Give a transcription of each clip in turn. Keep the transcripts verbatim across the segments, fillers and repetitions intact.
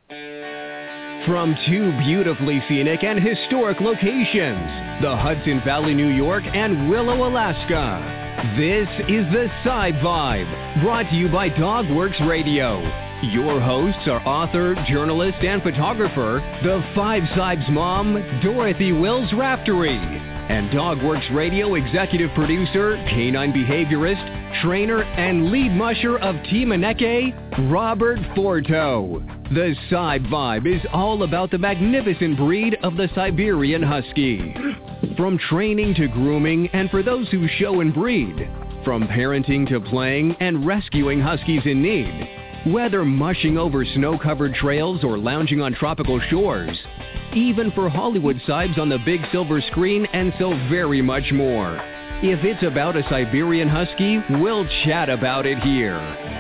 From two beautifully scenic and historic locations, the Hudson Valley, New York, and Willow, Alaska, this is the Side Vibe, brought to you by Dogworks Radio. Your hosts are author, journalist, and photographer, the Five Sibes mom, Dorothy Wills Raftery, and Dogworks Radio executive producer, canine behaviorist, trainer, and lead musher of Team Aneke, Robert Forto. The Side Vibe is all about the magnificent breed of the Siberian Husky. From training to grooming, and for those who show and breed. From parenting to playing and rescuing Huskies in need. Whether mushing over snow-covered trails or lounging on tropical shores. Even for Hollywood Sibes on the big silver screen, and so very much more. If it's about a Siberian Husky, we'll chat about it here.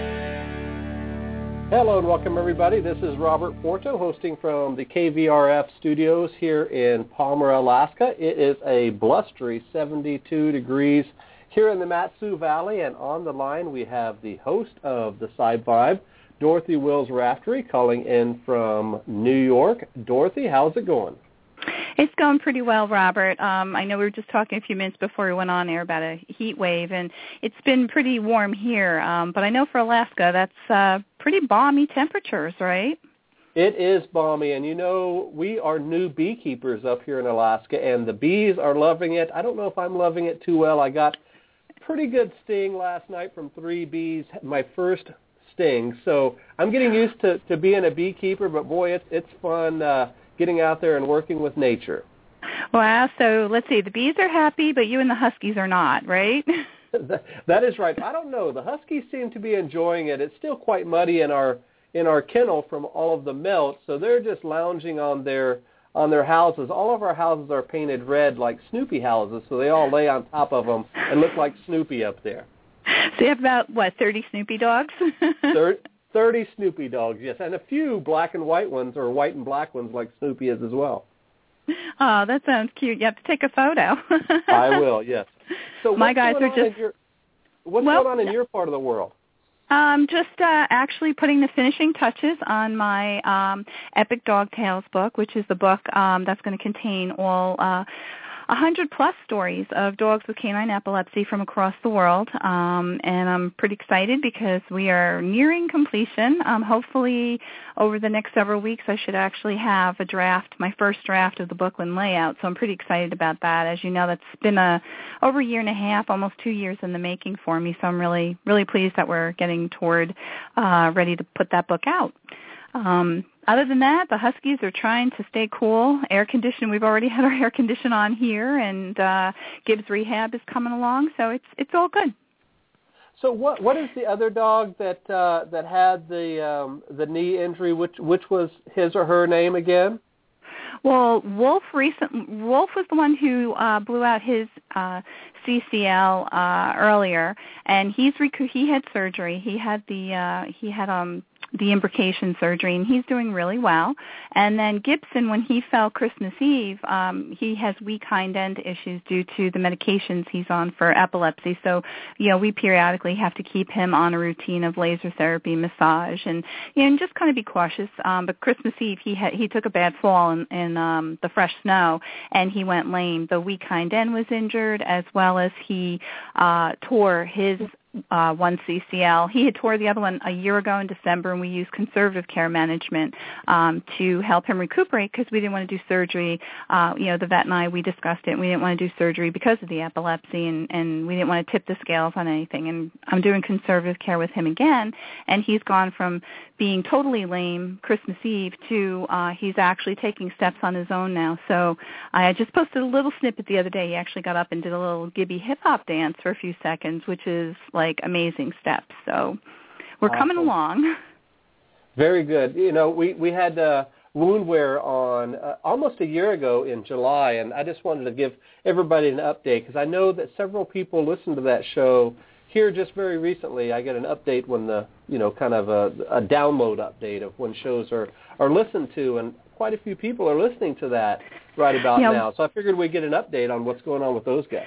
Hello and welcome everybody. This is Robert Forto hosting from the K V R F studios here in Palmer, Alaska. It is a blustery seventy-two degrees here in the Mat-Su Valley, and on the line we have the host of the Side Vibe, Dorothy Wills Raftery, calling in from New York. Dorothy, how's it going? It's going pretty well, Robert. Um, I know we were just talking a few minutes before we went on air about a heat wave, and it's been pretty warm here. Um, but I know for Alaska, that's uh, pretty balmy temperatures, right? It is balmy, and you know, we are new beekeepers up here in Alaska, and the bees are loving it. I don't know if I'm loving it too well. I got pretty good sting last night from three bees, my first sting. So I'm getting used to, to being a beekeeper, but boy, it's, it's fun uh, getting out there and working with nature. Wow, so let's see, the bees are happy, but you and the Huskies are not, right? That is right. I don't know. The Huskies seem to be enjoying it. It's still quite muddy in our in our kennel from all of the melt, so they're just lounging on their on their houses. All of our houses are painted red like Snoopy houses, so they all lay on top of them and look like Snoopy up there. So you have about, what, thirty Snoopy dogs? thirty Snoopy dogs, yes, and a few black and white ones, or white and black ones like Snoopy is as well. Oh, that sounds cute. You have to take a photo. I will, yes. So my guys are just... Your, what's well, going on in your part of the world? Um, just uh, actually putting the finishing touches on my um, Epic Dog Tales book, which is the book um, that's going to contain all uh, one hundred plus stories of dogs with canine epilepsy from across the world. Um, and I'm pretty excited because we are nearing completion. Um, hopefully over the next several weeks I should actually have a draft, my first draft of the booklet layout. So I'm pretty excited about that. As you know, that's been a, over a year and a half, almost two years in the making for me. So I'm really, really pleased that we're getting toward uh, ready to put that book out. Um, other than that, the Huskies are trying to stay cool. Air condition, we've already had our air condition on here, and uh, Gibbs Rehab is coming along, so it's it's all good. So what what is the other dog that uh, that had the um, the knee injury? Which which was his or her name again? Well, Wolf recent Wolf was the one who uh, blew out his uh, C C L uh, earlier, and he's rec- he had surgery. He had the uh, he had um. the imbrication surgery, and he's doing really well. And then Gibson, when he fell Christmas Eve, um, he has weak hind end issues due to the medications he's on for epilepsy. So, you know, we periodically have to keep him on a routine of laser therapy, massage, and you know, and just kind of be cautious. Um, but Christmas Eve, he had, he took a bad fall in, in um, the fresh snow, and he went lame. The weak hind end was injured, as well as he uh, tore his Uh, one C C L. He had tore the other one a year ago in December, and we used conservative care management um, to help him recuperate because we didn't want to do surgery. Uh, you know, the vet and I, we discussed it. We didn't want to do surgery because of the epilepsy, and, and we didn't want to tip the scales on anything. And I'm doing conservative care with him again, and he's gone from being totally lame Christmas Eve to uh, he's actually taking steps on his own now. So I just posted a little snippet the other day. He actually got up and did a little Gibby hip-hop dance for a few seconds, which is like amazing steps. So we're awesome. Coming along. Very good. You know, we, we had uh, wound wear on uh, almost a year ago in July, and I just wanted to give everybody an update because I know that several people listened to that show here just very recently. I get an update when the, you know, kind of a, a download update of when shows are, are listened to, and quite a few people are listening to that right about you know, now. So I figured we'd get an update on what's going on with those guys.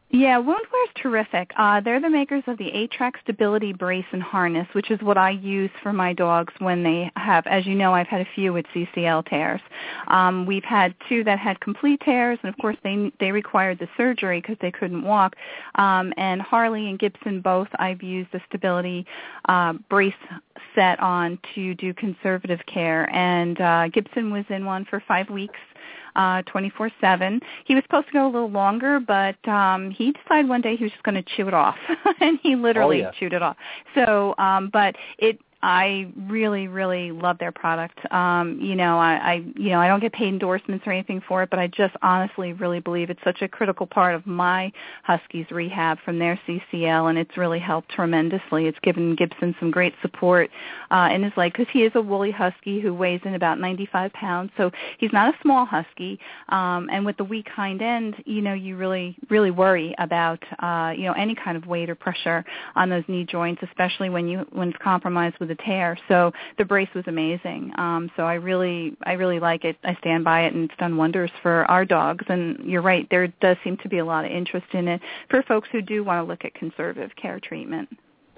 Yeah, Woundwear is terrific. Uh, they're the makers of the A-Track Stability Brace and Harness, which is what I use for my dogs when they have, as you know, I've had a few with C C L tears. Um, we've had two that had complete tears, and of course they they required the surgery because they couldn't walk. Um, and Harley and Gibson both, I've used the Stability uh, Brace set on to do conservative care, and uh, Gibson was in one for five weeks. Uh, twenty-four seven. He was supposed to go a little longer, but um, he decided one day he was just going to chew it off, and he literally oh, yeah. chewed it off. So, um, but it. I really, really love their product. Um, you know, I, I, you know, I don't get paid endorsements or anything for it, but I just honestly really believe it's such a critical part of my Huskies rehab from their C C L, and it's really helped tremendously. It's given Gibson some great support uh, in his life because he is a woolly Husky who weighs in about ninety-five pounds, so he's not a small Husky. Um, and with the weak hind end, you know, you really, really worry about, uh, you know, any kind of weight or pressure on those knee joints, especially when you when it's compromised with a tear. So the brace was amazing. Um, so I really, I really like it. I stand by it, and it's done wonders for our dogs. And you're right, there does seem to be a lot of interest in it for folks who do want to look at conservative care treatment.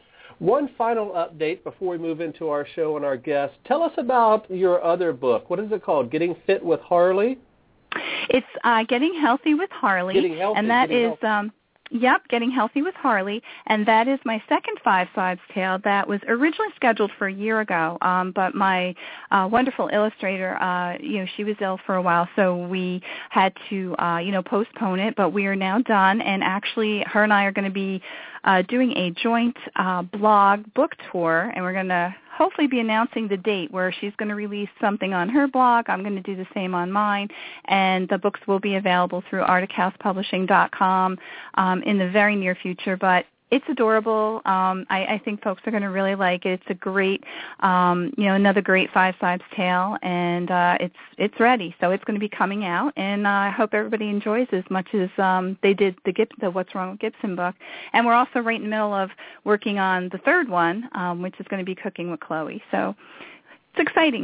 One final update before we move into our show and our guests. Tell us about your other book. What is it called? Getting Fit with Harley? It's uh, Getting Healthy with Harley. Getting Healthy. And that Getting is... Um, Yep, Getting Healthy with Harley, and that is my second Five Sides tale that was originally scheduled for a year ago, um, but my uh, wonderful illustrator, uh, you know, she was ill for a while, so we had to, uh, you know, postpone it, but we are now done, and actually her and I are going to be uh, doing a joint uh, blog book tour, and we're going to hopefully be announcing the date where she's going to release something on her blog. I'm going to do the same on mine, and the books will be available through arctic house publishing dot com um, in the very near future, but it's adorable. Um, I, I think folks are going to really like it. It's a great, um, you know, another great Five Sides tale, and uh, it's it's ready. So it's going to be coming out, and uh, I hope everybody enjoys it as much as um, they did the, Gib- the What's Wrong with Gibson book. And we're also right in the middle of working on the third one, um, which is going to be Cooking with Chloe. So it's exciting.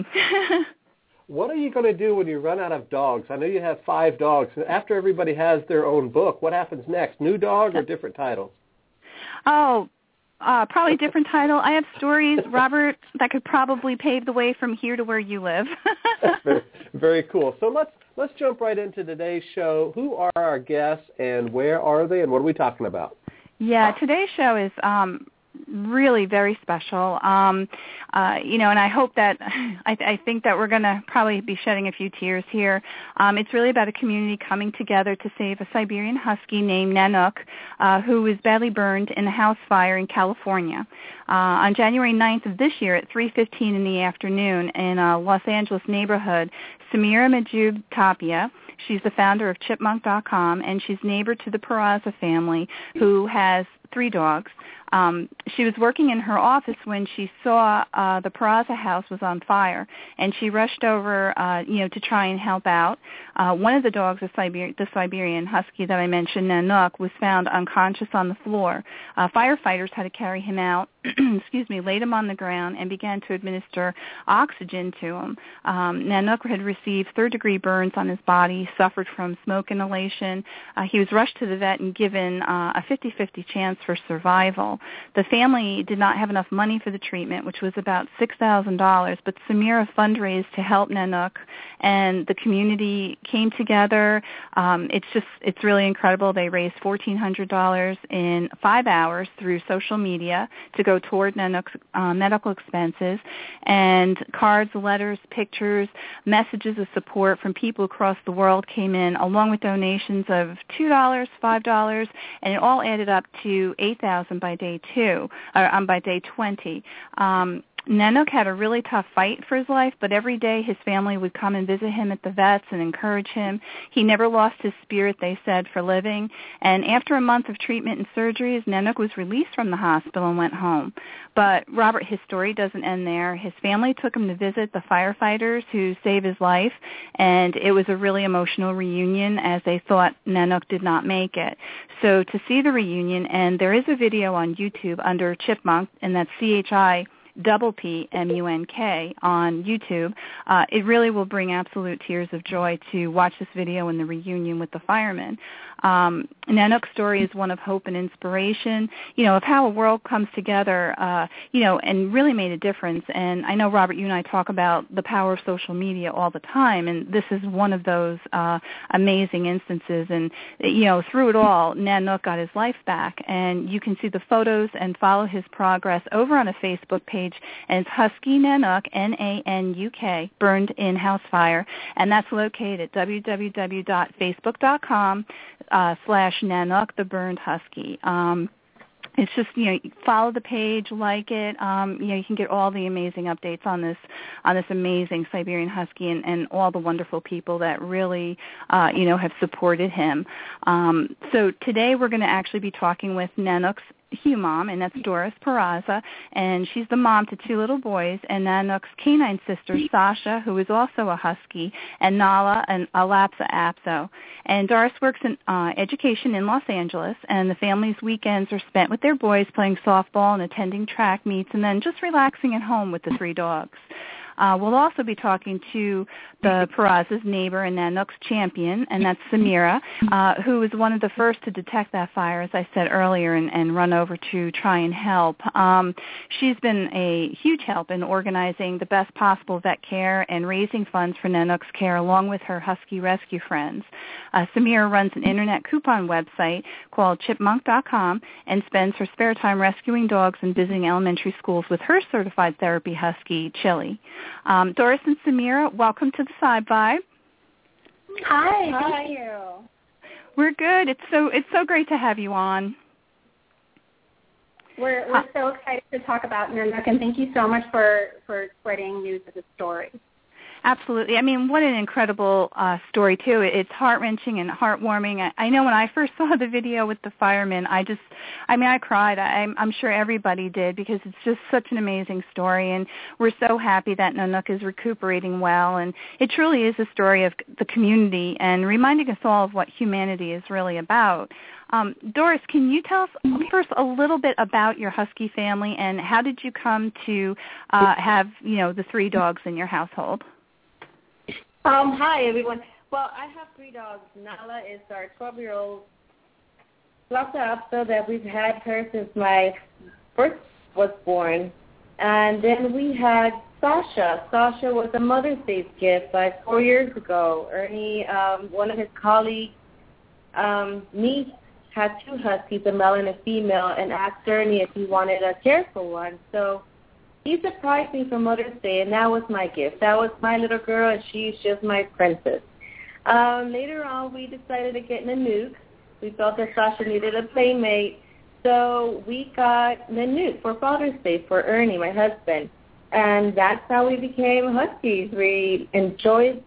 What are you going to do when you run out of dogs? I know you have five dogs. After everybody has their own book, what happens next? New dog or different titles? Oh, uh, probably different title. I have stories, Robert, that could probably pave the way from here to where you live. very, very cool. So let's let's jump right into today's show. Who are our guests, and where are they, and what are we talking about? Yeah, today's show is um, really very special. Um, uh, you know, and I hope that, I, I think that we're going to probably be shedding a few tears here. Um, it's really about a community coming together to save a Siberian Husky named Nanook, uh, who was badly burned in a house fire in California. Uh, on January ninth of this year at three fifteen in the afternoon in a Los Angeles neighborhood, Samira Majub Tapia, she's the founder of chipmunk dot com, and she's neighbor to the Peraza family, who has three dogs. Um, she was working in her office when she saw uh, the Peraza house was on fire, and she rushed over, uh, you know, to try and help out. Uh, one of the dogs, the, Siber- the Siberian Husky that I mentioned, Nanook, was found unconscious on the floor. Uh, firefighters had to carry him out, excuse me, laid him on the ground, and began to administer oxygen to him. Um, Nanook had received third-degree burns on his body, suffered from smoke inhalation. Uh, he was rushed to the vet and given uh, a fifty-fifty chance for survival. The family did not have enough money for the treatment, which was about six thousand dollars, but Samira fundraised to help Nanook, and the community came together. Um, it's just, it's really incredible. They raised fourteen hundred dollars in five hours through social media to go toward Nanook's uh, medical expenses, and cards, letters, pictures, messages of support from people across the world came in, along with donations of two dollars, five dollars, and it all added up to eight thousand dollars by day two, or um, by day twenty. Um, Nanook had a really tough fight for his life, but every day his family would come and visit him at the vets and encourage him. He never lost his spirit, they said, for living. And after a month of treatment and surgeries, Nanook was released from the hospital and went home. But, Robert, his story doesn't end there. His family took him to visit the firefighters who saved his life, and it was a really emotional reunion as they thought Nanook did not make it. So to see the reunion, and there is a video on YouTube under Chipmunk, and that's C H I double P M U N K on YouTube. Uh, it really will bring absolute tears of joy to watch this video and the reunion with the firemen. Um, Nanook's story is one of hope and inspiration, you know, of how a world comes together, uh, you know, and really made a difference. And I know, Robert, you and I talk about the power of social media all the time, and this is one of those uh, amazing instances. And, you know, through it all, Nanook got his life back, and you can see the photos and follow his progress over on a Facebook page, and it's Husky Nanook, N A N U K, Burned in House Fire, and that's located at www.facebook.com uh, slash Nanook, the Burned Husky. Um, It's just, you know, follow the page, like it. Um, you know, you can get all the amazing updates on this on this amazing Siberian Husky and, and all the wonderful people that really, uh, you know, have supported him. Um, so today we're going to actually be talking with Nanook's Hugh mom, and that's Doris Peraza, and she's the mom to two little boys, and Nanook's canine sister, Sasha, who is also a Husky, and Nala and Alapsa Apso. And Doris works in uh, education in Los Angeles, and the family's weekends are spent with their boys playing softball and attending track meets, and then just relaxing at home with the three dogs. Uh, we'll also be talking to the Peraza's neighbor and Nanook's champion, and that's Samira, uh, who was one of the first to detect that fire, as I said earlier, and, and run over to try and help. Um, she's been a huge help in organizing the best possible vet care and raising funds for Nanook's care, along with her Husky Rescue friends. Uh, Samira runs an internet coupon website called chipmunk dot com and spends her spare time rescuing dogs and visiting elementary schools with her certified therapy Husky, Chili. Um, Doris and Samira, welcome to the Side Vibe. Hi, Hi, thank you. We're good. It's so it's so great to have you on. We're we're uh, so excited to talk about Nanook, and thank you so much for, for spreading news of the story. Absolutely. I mean, what an incredible uh, story, too. It's heart-wrenching and heartwarming. I, I know when I first saw the video with the firemen, I just, I mean, I cried. I, I'm, I'm sure everybody did, because it's just such an amazing story, and we're so happy that Nanook is recuperating well, and it truly is a story of the community and reminding us all of what humanity is really about. Um, Doris, can you tell us first a little bit about your Husky family, and how did you come to uh, have, you know, the three dogs in your household? Um, hi, everyone. Well, I have three dogs. Nala is our twelve-year-old Lhasa Apso that we've had her since my first was born. And then we had Sasha. Sasha was a Mother's Day gift like four years ago. Ernie, um, one of his colleagues, um, niece, had two Huskies, a male and a female, and asked Ernie if he wanted a care for one. So he surprised me for Mother's Day, and that was my gift. That was my little girl, and she's just my princess. Um, later on, we decided to get Nanook. We felt that Sasha needed a playmate, so we got Nanook for Father's Day for Ernie, my husband. And that's how we became Huskies. We enjoyed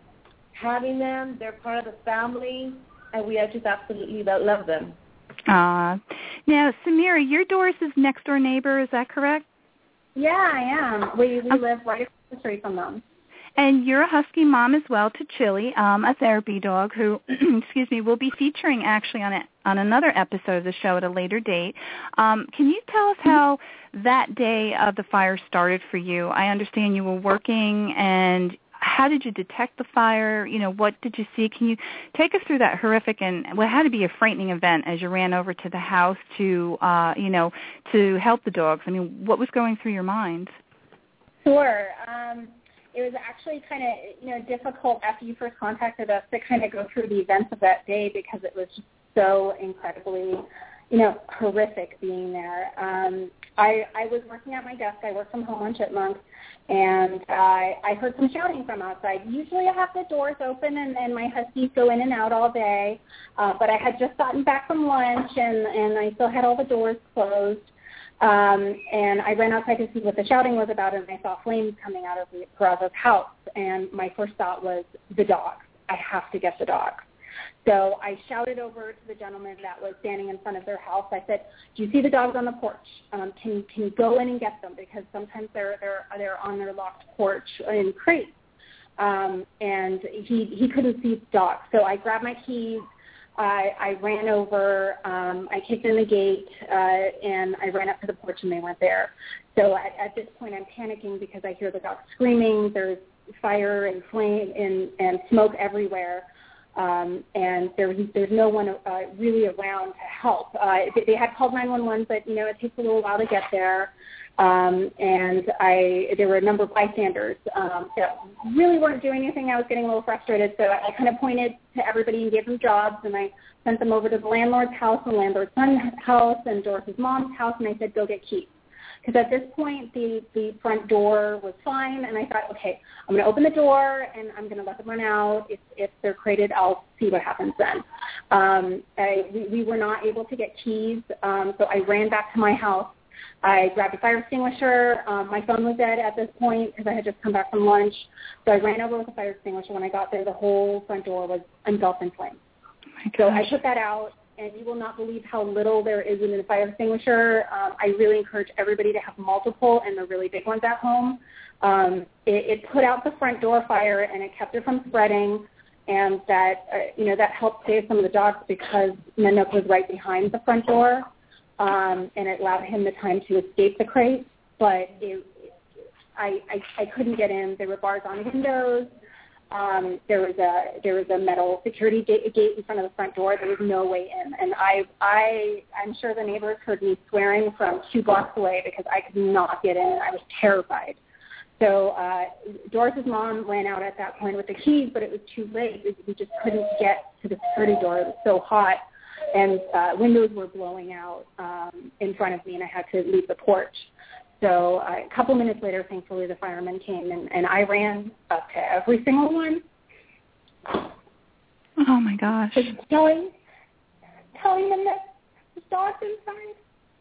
having them. They're part of the family, and we just absolutely love them. Uh, now, Samira, you're Doris's next-door neighbor, is that correct? Yeah, I am. We, we live right across the street from them. And you're a Husky mom as well to Chili, um, a therapy dog who, excuse me, will be featuring actually on a, on another episode of the show at a later date. Um, can you tell us how that day of the fire started for you? I understand you were working, and how did you detect the fire? You know, what did you see? Can you take us through that horrific and what had to be a frightening event as you ran over to the house to, uh, you know, to help the dogs? I mean, what was going through your mind? Sure. Um, it was actually kind of, you know, difficult after you first contacted us to kind of go through the events of that day, because it was just so incredibly, you know, horrific being there. Um, I, I was working at my desk. I work from home on Chipmunk, and I, I heard some shouting from outside. Usually I have the doors open, and, and my Huskies go in and out all day, uh, but I had just gotten back from lunch, and, and I still had all the doors closed. Um, and I ran outside to see what the shouting was about, and I saw flames coming out of the Peraza's house. And my first thought was, the dogs. I have to get the dogs. So I shouted over to the gentleman that was standing in front of their house. I said, "Do you see the dogs on the porch? Um, can can you go in and get them? Because sometimes they're they're they're on their locked porch in crates." Um, and he he couldn't see the dogs. So I grabbed my keys. I, I ran over, um, I kicked in the gate, uh, and I ran up to the porch, and they weren't there. So at, at this point, I'm panicking because I hear the dogs screaming. There's fire and flame and, and smoke everywhere. Um, and there was, there's no one uh, really around to help. Uh, they, they had called nine one one, but, you know, it takes a little while to get there. Um, and I, there were a number of bystanders um, that really weren't doing anything. I was getting a little frustrated, so I, I kind of pointed to everybody and gave them jobs, and I sent them over to the landlord's house, the landlord's son's house, and Doris's mom's house, and I said, go get keys. Because at this point, the, the front door was fine, and I thought, okay, I'm going to open the door, and I'm going to let them run out. If, if they're crated, I'll see what happens then. Um, I, we, we were not able to get keys, um, so I ran back to my house. I grabbed a fire extinguisher. Um, my phone was dead at this point because I had just come back from lunch. So I ran over with a fire extinguisher. When I got there, the whole front door was engulfed in flames. Oh so I put that out, and you will not believe how little there is in a fire extinguisher. Um, I really encourage everybody to have multiple and the really big ones at home. Um, it, it put out the front door fire, and it kept it from spreading, and that uh, you know that helped save some of the dogs because Nanook was right behind the front door. Um, and it allowed him the time to escape the crate, but it, I, I I couldn't get in. There were bars on the windows. Um, there was a there was a metal security gate, gate in front of the front door. There was no way in, and I I I'm sure the neighbors heard me swearing from two blocks away because I could not get in. I was terrified. So uh, Doris's mom ran out at that point with the keys, but it was too late. We just couldn't get to the security door. It was so hot. And uh, windows were blowing out um, in front of me, and I had to leave the porch. So uh, a couple minutes later, thankfully, the firemen came, and, and I ran up to every single one. Oh, my gosh. Just telling, telling them that the dog's inside.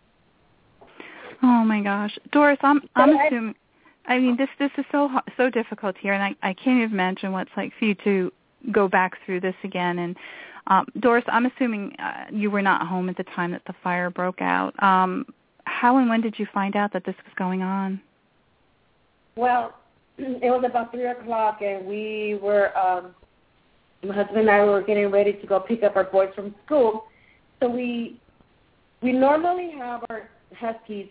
Oh, my gosh. Doris, I'm, I'm so assuming, I mean, this this is so so difficult here, and I, I can't even imagine what it's like for you to go back through this again. And Um, Doris, I'm assuming uh, you were not home at the time that the fire broke out. Um, how and when did you find out that this was going on? Well, it was about three o'clock, and we were, um, my husband and I were getting ready to go pick up our boys from school. So we we normally have our huskies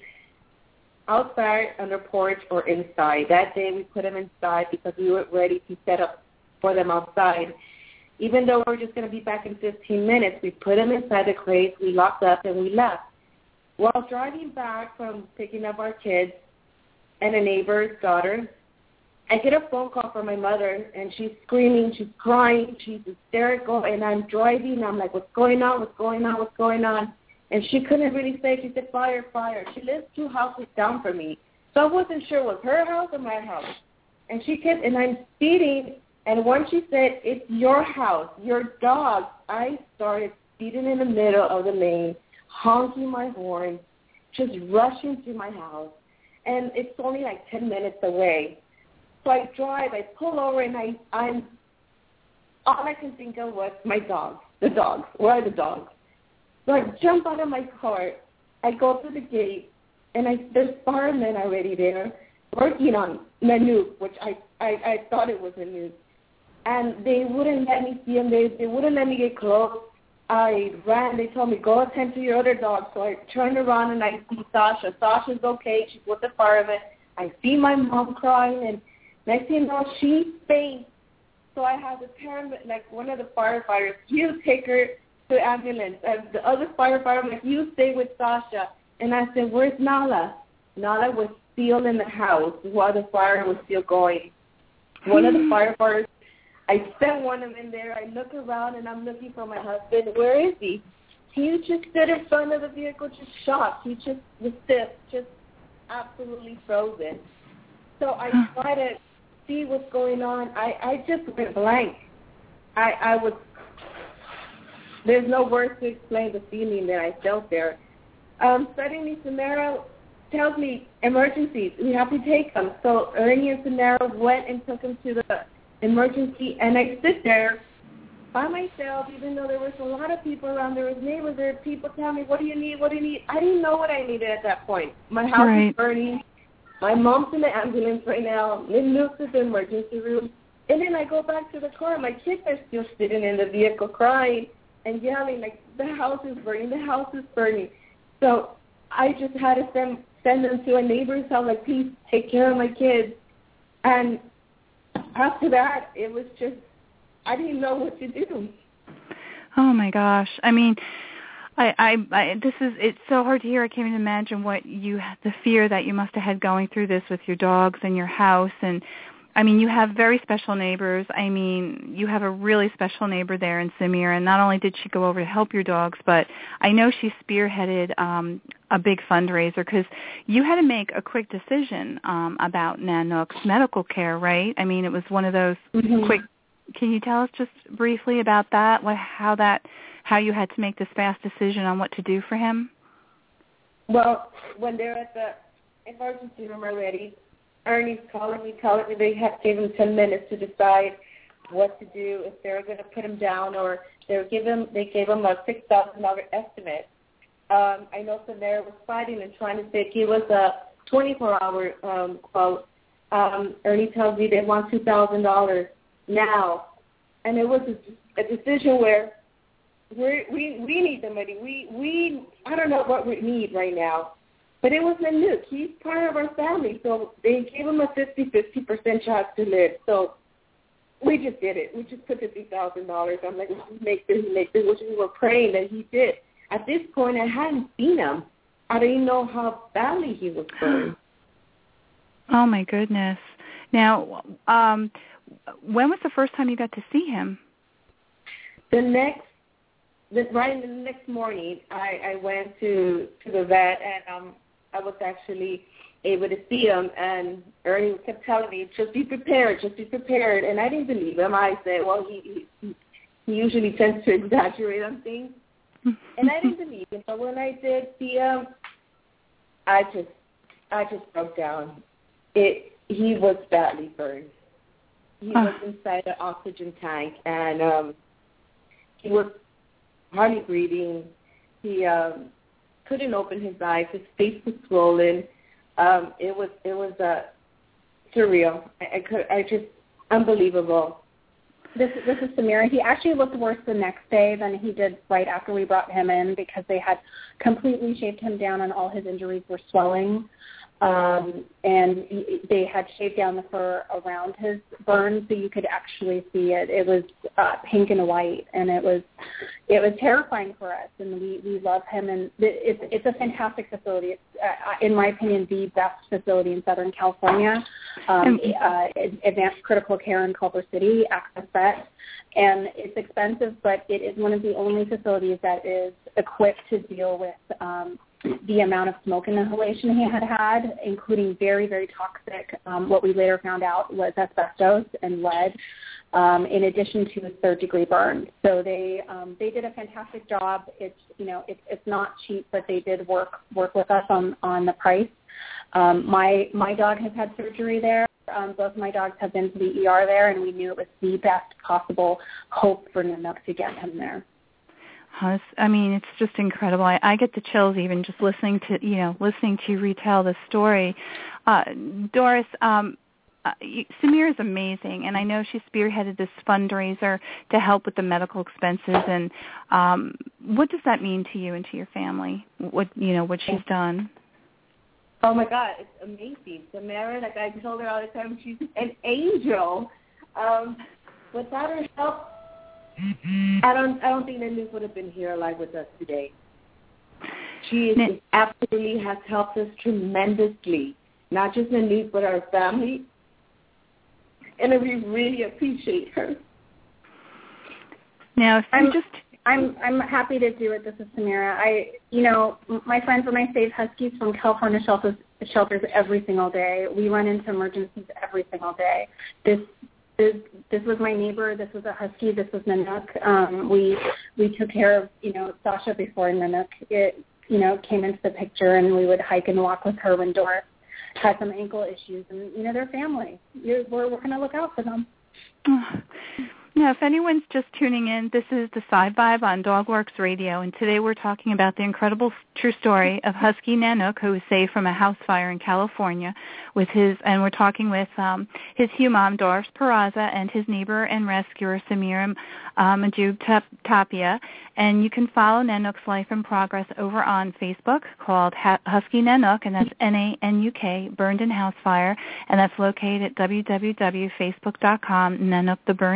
outside on the porch or inside. That day we put them inside because we were ready to set up for them outside. Even though we're just going to be back in fifteen minutes, we put them inside the crates, we locked up, and we left. While driving back from picking up our kids and a neighbor's daughter, I get a phone call from my mother, and she's screaming, she's crying, she's hysterical, and I'm driving, and I'm like, what's going on, what's going on, what's going on? And she couldn't really say. She said, fire, fire. She lives two houses down from me. So I wasn't sure it was her house or my house. And she kept, and I'm speeding. And once she said, it's your house, your dog, I started speeding in the middle of the lane, honking my horn, just rushing to my house. And it's only like ten minutes away. So I drive, I pull over, and I, I'm, all I can think of was my dogs, the dogs. Where are the dogs? So I jump out of my car, I go to the gate, and I, there's firemen already there working on Nanook, which I, I, I thought it was Nanook. And they wouldn't let me see him. They, they wouldn't let me get close. I ran. They told me, go attend to your other dog. So I turned around, and I see Sasha. Sasha's okay. She's with the firemen. I see my mom crying, and next thing you know, she faints. So I have the paramedic, like one of the firefighters, you take her to the ambulance. And the other firefighter, like, you stay with Sasha. And I said, where's Nala? Nala was still in the house while the fire was still going. One of the firefighters, I sent one of them in there. I look around, and I'm looking for my husband. Where is he? He just stood in front of the vehicle, just shocked. He just was stiff, just absolutely frozen. So I try to see what's going on. I, I just went blank. I, I was, there's no words to explain the feeling that I felt there. Um, suddenly, Samara tells me, emergencies, we have to take them. So Ernie and Samara went and took him to the emergency, and I sit there by myself, even though there was a lot of people around. There was neighbors, there were people telling me, what do you need, what do you need? I didn't know what I needed at that point. My house right. is burning. My mom's in the ambulance right now. Nanook's in the emergency room. And then I go back to the car. My kids are still sitting in the vehicle crying and yelling, like, the house is burning, the house is burning. So I just had to send, send them to a neighbor's house, like, please take care of my kids. And after that, it was just, I didn't know what to do. Oh my gosh! I mean, I, I, I, this is, it's so hard to hear. I can't even imagine what you, the fear that you must have had going through this with your dogs and your house. And I mean, you have very special neighbors. I mean, you have a really special neighbor there in Samira. And not only did she go over to help your dogs, but I know she spearheaded um, a big fundraiser because you had to make a quick decision um, about Nanook's medical care, right? I mean, it was one of those mm-hmm. quick. Can you tell us just briefly about that? What, how that, how you had to make this fast decision on what to do for him? Well, when they're at the emergency room already, Ernie's calling me, telling me they have gave him ten minutes to decide what to do, if they're going to put him down or they're give him, they gave him a six thousand dollars estimate. Um, I know Samara was fighting and trying to say give us a twenty-four hour um, quote. Um, Ernie tells me they want two thousand dollars now. And it was a, a decision where we're, we we need the money. We, we, I don't know what we need right now. But it was Nanook. He's part of our family, so they gave him a fifty-fifty percent chance to live. So we just did it. We just put the three thousand dollars. I'm like, make this, make this, which we were praying that he did. At this point, I hadn't seen him. I didn't know how badly he was going. Oh, my goodness. Now, um, when was the first time you got to see him? The next, the, right the next morning, I, I went to, to the vet, and um, I was actually able to see him, and Ernie kept telling me, just be prepared, just be prepared, and I didn't believe him. I said, well, he he, he usually tends to exaggerate on things, and I didn't believe him. So when I did see him, I just, I just broke down. It, he was badly burned. He uh. was inside an oxygen tank, and um, he was hardly breathing. He um, couldn't open his eyes. His face was swollen. Um, it was it was uh, surreal. I, I could I just unbelievable. This this is Samira. He actually looked worse the next day than he did right after we brought him in because they had completely shaved him down and all his injuries were swelling. Um, and he, they had shaved down the fur around his burn so you could actually see it. It was uh, pink and white, and it was it was terrifying for us. And we, we love him, and it's it's a fantastic facility. It's, uh, in my opinion, the best facility in Southern California. Um, uh, advanced critical care in Culver City, Access Vet, and it's expensive, but it is one of the only facilities that is equipped to deal with Um, the amount of smoke inhalation he had had, including very, very toxic, um, what we later found out was asbestos and lead, um, in addition to a third-degree burn. So they um, they did a fantastic job. It's you know it's it's not cheap, but they did work work with us on, on the price. Um, my my dog has had surgery there. Um, both my dogs have been to the E R there, and we knew it was the best possible hope for Nanook to get him there. I mean, it's just incredible. I, I get the chills even just listening to, you know, listening to you retell the story. Uh, Doris, um, uh, Samira is amazing, and I know she spearheaded this fundraiser to help with the medical expenses. And um, what does that mean to you and to your family? What you know, what she's done? Oh my God, it's amazing. Samira, like I told her all the time, she's an angel. Um, without her help, I don't. I don't think Nanook would have been here alive with us today. She is, is absolutely has helped us tremendously, not just Nanook but our family, and we really appreciate her. Now, if I'm you just, I'm I'm happy to do it. This is Samira. I, you know, my friends and I save huskies from California shelters shelters every single day. We run into emergencies every single day. This. This, this was my neighbor. This was a husky. This was Nanook. Um, we we took care of you know Sasha before Nanook it you know came into the picture, and we would hike and walk with her when Doris had some ankle issues. And you know they're family. You're, we're we're going to look out for them. Now, if anyone's just tuning in, this is the Side Vibe on DogWorks Radio, and today we're talking about the incredible true story of Husky Nanook, who was saved from a house fire in California, with his, and we're talking with um, his human, Doris Peraza, and his neighbor and rescuer, Samira uh, Majub Tapia. And you can follow Nanook's life in progress over on Facebook, called Husky Nanook, and that's N A N U K, Burned in House Fire, and that's located at w w w dot facebook dot com, Nanook the Burned Husky.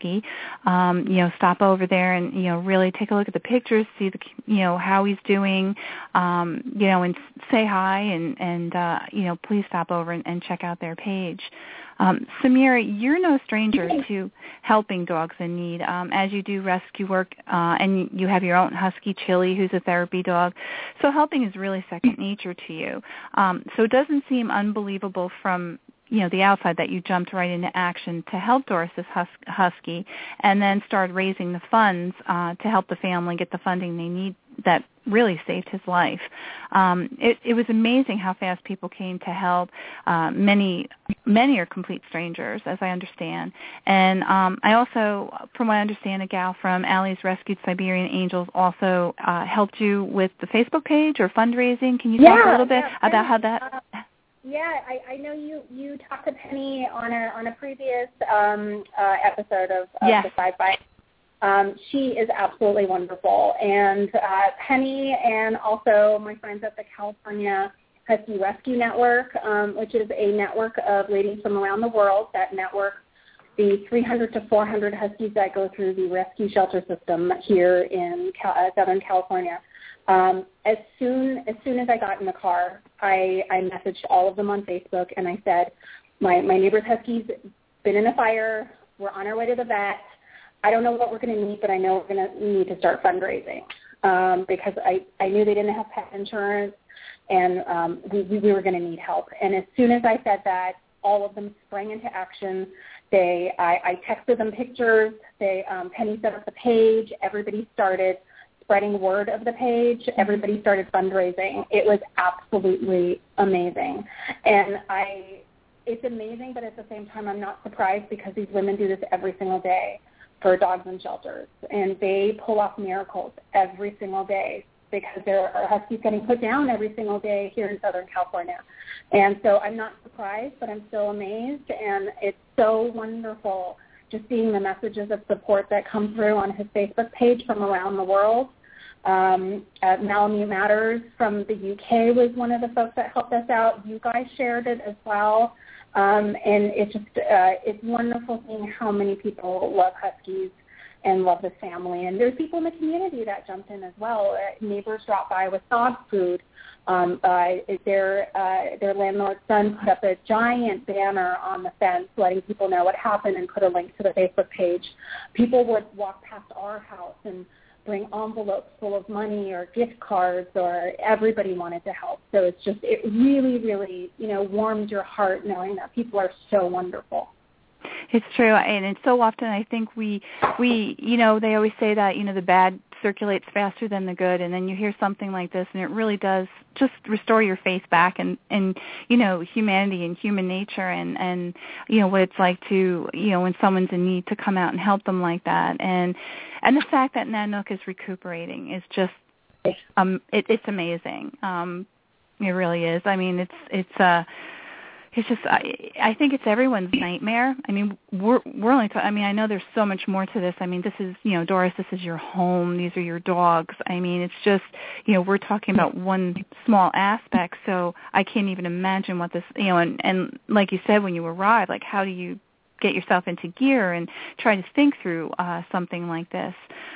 husky, um, you know, stop over there and, you know, really take a look at the pictures, see the, you know, how he's doing, um, you know, and say hi and, and uh, you know, please stop over and, and check out their page. Um, Samira, you're no stranger to helping dogs in need, um, as you do rescue work, uh, and you have your own husky, Chili, who's a therapy dog. So helping is really second nature to you. Um, so it doesn't seem unbelievable from, you know, the outside that you jumped right into action to help Doris's hus- husky and then started raising the funds uh, to help the family get the funding they need that really saved his life. Um, it, it was amazing how fast people came to help. Uh, many, many are complete strangers, as I understand. And um, I also, from what I understand, a gal from Allie's Rescued Siberian Angels also uh, helped you with the Facebook page or fundraising. Can you yeah, talk a little bit yeah, about how that... Uh, yeah, I, I know you, you talked to Penny on a on a previous um, uh, episode of, of yes. the Sci-Fi. Um, she is absolutely wonderful. And uh, Penny and also my friends at the California Husky Rescue Network, um, which is a network of ladies from around the world that network the three hundred to four hundred Huskies that go through the rescue shelter system here in Cal- uh, Southern California. Um, as soon as soon as I got in the car, I, I messaged all of them on Facebook, and I said, my, my neighbor's Husky's been in a fire. We're on our way to the vet. I don't know what we're going to need, but I know we're going to need to start fundraising um, because I, I knew they didn't have pet insurance, and um, we, we were going to need help. And as soon as I said that, all of them sprang into action. They, I, I texted them pictures. They, um, Penny set up the page. Everybody started spreading word of the page. Everybody started fundraising. It was absolutely amazing. And I, it's amazing, but at the same time, I'm not surprised because these women do this every single day for dogs in shelters. And they pull off miracles every single day because there are Huskies getting put down every single day here in Southern California. And so I'm not surprised, but I'm still amazed. And it's so wonderful just seeing the messages of support that come through on his Facebook page from around the world. Um, uh, Malamute Matters from the U K was one of the folks that helped us out. You guys shared it as well. Um, and it's just, uh, it's wonderful seeing how many people love Huskies and love this family. And there's people in the community that jumped in as well. Uh, neighbors dropped by with dog food. Um, uh, their, uh, their landlord's son put up a giant banner on the fence letting people know what happened and put a link to the Facebook page. People would walk past our house and bring envelopes full of money or gift cards, or everybody wanted to help. So it's just, it really, really, you know, warmed your heart knowing that people are so wonderful. It's true, and it's so often I think we, we, you know, they always say that, you know, the bad circulates faster than the good, and then you hear something like this, and it really does just restore your faith back and, and you know, humanity and human nature and, and, you know, what it's like to, you know, when someone's in need to come out and help them like that. And and the fact that Nanook is recuperating is just, um, it, it's amazing. Um, it really is. I mean, it's, it's, uh, It's just, I, I think it's everyone's nightmare. I mean, we're we're only. Ta- I mean, I know there's so much more to this. I mean, this is, you know, Doris, this is your home. These are your dogs. I mean, it's just, you know, we're talking about one small aspect. So I can't even imagine what this, you know, and and like you said when you arrive, like how do you get yourself into gear and try to think through uh, something like this.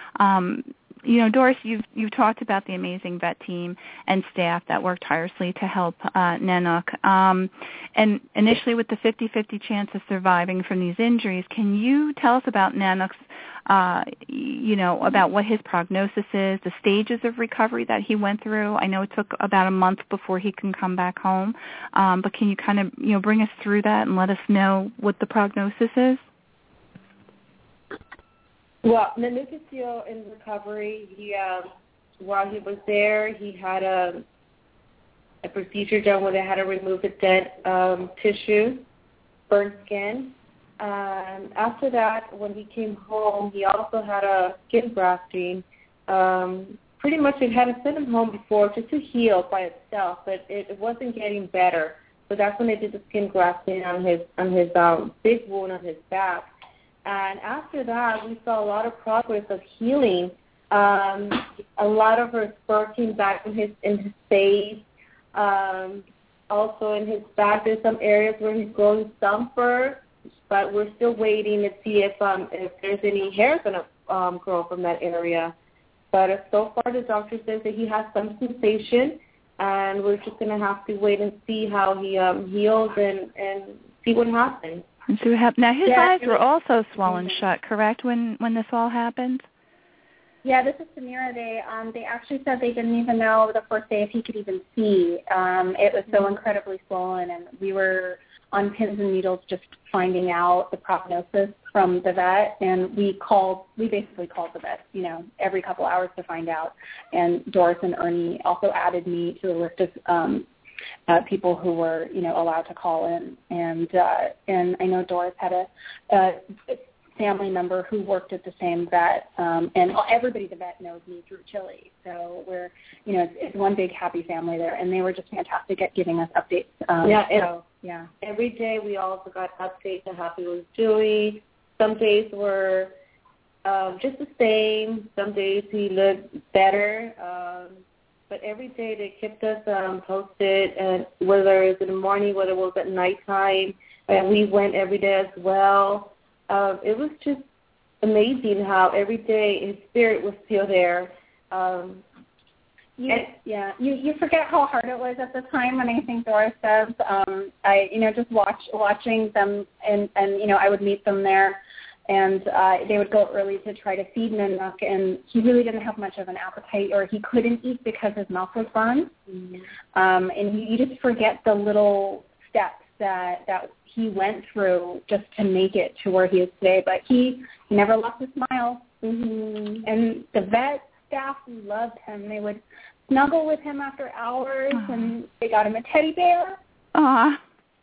Um, You know, Doris, you've, you've talked about the amazing vet team and staff that worked tirelessly to help uh, Nanook. Um, and initially with the fifty-fifty chance of surviving from these injuries, can you tell us about Nanook's, uh, you know, about what his prognosis is, the stages of recovery that he went through? I know it took about a month before he can come back home, um, but can you kind of, you know, bring us through that and let us know what the prognosis is? Well, Nanook is still in recovery. He, um, while he was there, he had a a procedure done where they had to remove the dead um, tissue, burnt skin. Um, after that, when he came home, he also had a skin grafting. Um, pretty much they had to send him home before just to heal by itself, but it, it wasn't getting better. So that's when they did the skin grafting on his on his um, big wound on his back. And after that, we saw a lot of progress of healing. Um, a lot of her spur came back in his in his face. Um, also in his back, there's some areas where he's growing some fur, but we're still waiting to see if um, if there's any hair going to um, grow from that area. But uh, so far, the doctor says that he has some sensation, and we're just going to have to wait and see how he um, heals and, and see what happens. And so have, now his Yeah, eyes were also swollen mm-hmm. shut, correct? When when this all happened? Yeah, this is Samira. They um, they actually said they didn't even know the first day if he could even see. Um, it was so incredibly swollen, and we were on pins and needles just finding out the prognosis from the vet. And we called, we basically called the vet, you know, every couple hours to find out. And Doris and Ernie also added me to the list of um, uh, people who were, you know, allowed to call in. And uh, and I know Doris had a, a family member who worked at the same vet, um, and everybody at the vet knows me through Chili. So we're, you know, it's, it's one big happy family there, and they were just fantastic at giving us updates. Um, yeah, so, yeah. Every day we also got updates on how he was doing. Some days were um, just the same. Some days he looked better. Um, but every day they kept us um, posted, and whether it was in the morning, whether it was at nighttime, and we went every day as well. Um, it was just amazing how every day his spirit was still there. Um, you, and, yeah, you you forget how hard it was at the time. And I think Doris says, um, I you know just watch watching them, and and you know I would meet them there. And uh, they would go early to try to feed Nanook, and he really didn't have much of an appetite, or he couldn't eat because his mouth was burned. Mm-hmm. Um, and you, you just forget the little steps that, that he went through just to make it to where he is today. But he never lost a smile. Mm-hmm. And the vet staff loved him. They would snuggle with him after hours, Aww. And they got him a teddy bear. Aww.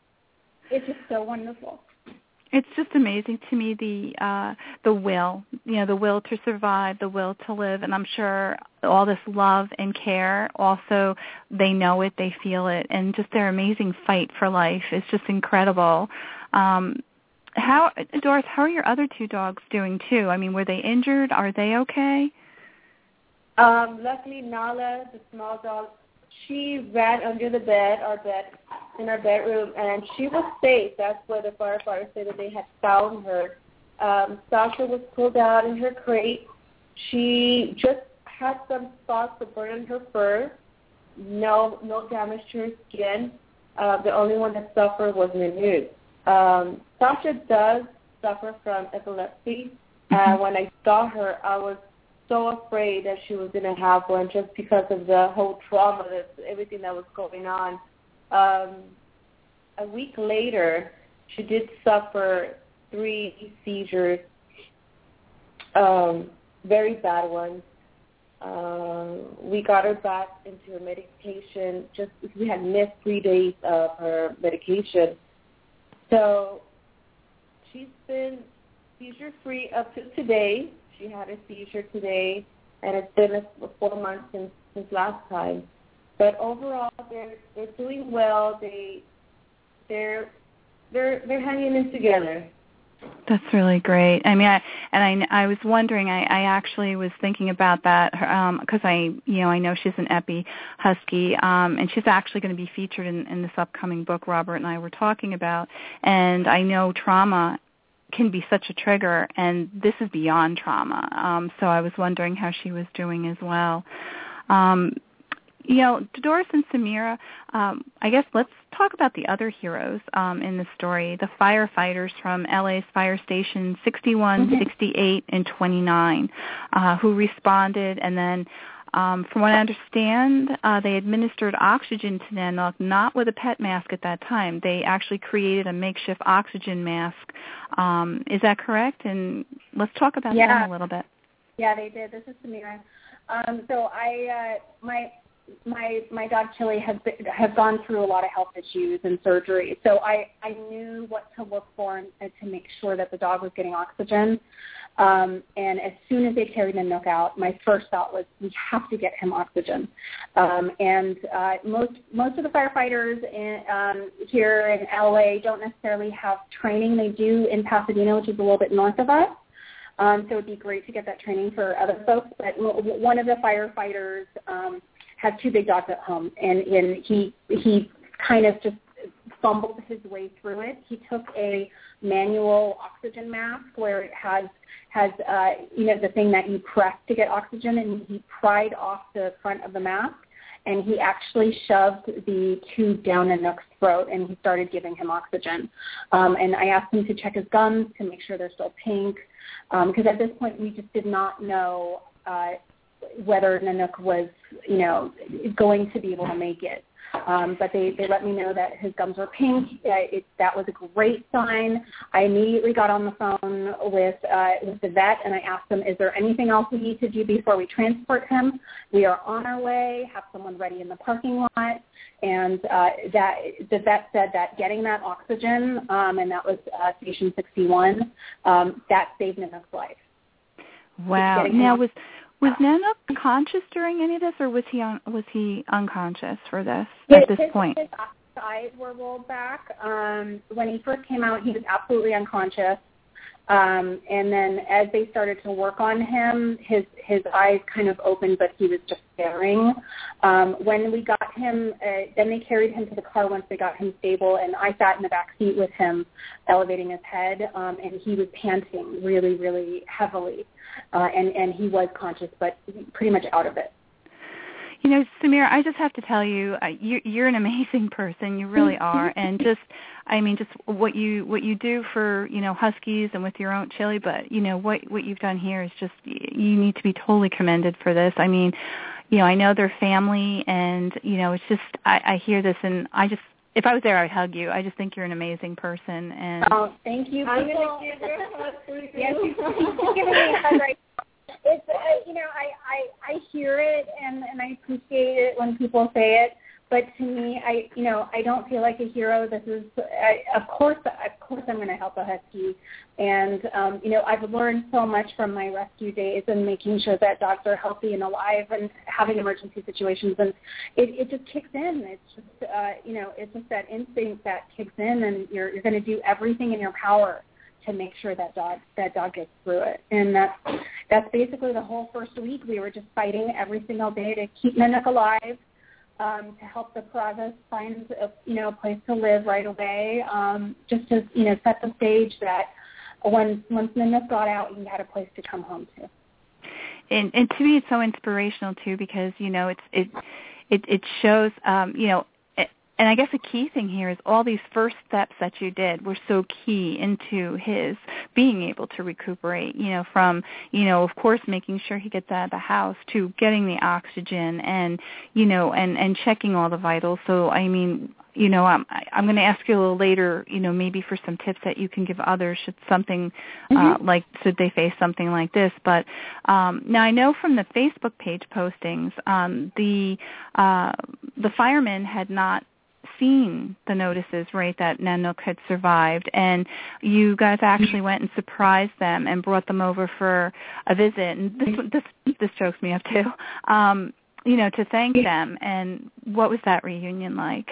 It's just so wonderful. It's just amazing to me, the uh, the will, you know, the will to survive, the will to live, and I'm sure all this love and care, also they know it, they feel it, and just their amazing fight for life is just incredible. Um, how, Doris, how are your other two dogs doing, too? I mean, were they injured? Are they okay? Um, luckily, Nala, the small dog, she ran under the bed, our bed, in our bedroom, and she was safe. That's where the firefighters said that they had found her. Um, Sasha was pulled out in her crate. She just had some spots that burned her fur. No, no damage to her skin. Uh, the only one that suffered was Nanook. Um, Sasha does suffer from epilepsy. Uh, when I saw her, I was so afraid that she was going to have one just because of the whole trauma, that everything that was going on. Um, a week later, she did suffer three seizures, um, very bad ones. Uh, we got her back into her medication. Just we had missed three days of her medication, so she's been seizure-free up to today. She had a seizure today, and it's been a, four months since, since last time. But overall, they're they're doing well. They they're they're they're hanging in together. That's really great. I mean, I and I, I was wondering. I, I actually was thinking about that because um, I, you know, I know she's an Epi Husky, um, and she's actually going to be featured in, in this upcoming book Robert and I were talking about. And I know trauma can be such a trigger, and this is beyond trauma. Um, so I was wondering how she was doing as well. Um, you know, Doris and Samira, um, I guess let's talk about the other heroes um, in the story, the firefighters from L A's fire station sixty-one, mm-hmm. sixty-eight, and twenty-nine, uh, who responded, and then Um, from what I understand, uh, they administered oxygen to Nanook, not with a pet mask at that time. They actually created a makeshift oxygen mask. Um, is that correct? And let's talk about yeah. that a little bit. Yeah, they did. This is Samira. Um, so I, uh, my my my dog Chili has been, has gone through a lot of health issues and surgery. So I, I knew what to look for and to make sure that the dog was getting oxygen. Um, and as soon as they carried Nanook out, my first thought was, we have to get him oxygen. Um, and uh, most most of the firefighters in, um, here in L A don't necessarily have training. They do in Pasadena, which is a little bit north of us. Um, so it would be great to get that training for other folks. But one of the firefighters um, has two big dogs at home, and, and he he kind of just fumbled his way through it. He took a manual oxygen mask where it has has uh, you know, the thing that you press to get oxygen, and he pried off the front of the mask, and he actually shoved the tube down Nanook's throat, and he started giving him oxygen. Um, and I asked him to check his gums to make sure they're still pink, because um, at this point we just did not know uh, whether Nanook was, you know, going to be able to make it. Um, but they, they let me know that his gums were pink. Uh, it, that was a great sign. I immediately got on the phone with uh, with the vet, and I asked him, is there anything else we need to do before we transport him? We are on our way. Have someone ready in the parking lot. And uh, that the vet said that getting that oxygen, um, and that was uh, station sixty-one, um, that saved Nanook's life. Wow. Now, was... Was Nanook conscious during any of this, or was he un- was he unconscious for this at this his, point? His eyes were rolled back. Um, when he first came out, he was absolutely unconscious. Um, and then as they started to work on him, his his eyes kind of opened, but he was just staring. Um, when we got him, uh, then they carried him to the car once they got him stable, and I sat in the back seat with him, elevating his head, um, and he was panting really, really heavily. Uh, and, and he was conscious, but pretty much out of it. You know, Samira, I just have to tell you, uh, you, you're an amazing person. You really are, and just, I mean, just what you what you do for, you know, Huskies and with your own chili, but you know what what you've done here is just, you need to be totally commended for this. I mean, you know, I know they're family, and you know, it's just, I, I hear this, and I just, if I was there, I'd hug you. I just think you're an amazing person. And oh, thank you. I'm going to give her a hug for you. Yes, she's giving me a hug right now. It's, uh, you know, I, I, I hear it, and, and I appreciate it when people say it. But to me, I, you know, I don't feel like a hero. This is, I, of course, of course, I'm going to help a husky. And, um, you know, I've learned so much from my rescue days and making sure that dogs are healthy and alive and having emergency situations. And it, it just kicks in. It's just, uh, you know, it's just that instinct that kicks in, and you're, you're going to do everything in your power to make sure that dog that dog gets through it. And that's that's basically the whole first week. We were just fighting every single day to keep Nanook alive. Um, to help the process find a, you know, a place to live right away, um, just to, you know, set the stage that when once Nanook got out, he had a place to come home to. And, and to me, it's so inspirational too, because you know, it's it it, it shows, um, you know. And I guess the key thing here is all these first steps that you did were so key into his being able to recuperate, you know, from, you know, of course, making sure he gets out of the house to getting the oxygen and, you know, and, and checking all the vitals. So, I mean, you know, I'm, I'm going to ask you a little later, you know, maybe for some tips that you can give others should something uh, mm-hmm. like, should they face something like this. But um, now I know from the Facebook page postings, um, the uh, the firemen had not seen the notices, right, that Nanook had survived, and you guys actually went and surprised them and brought them over for a visit. And this this this chokes me up too, um, you know, to thank them. And what was that reunion like?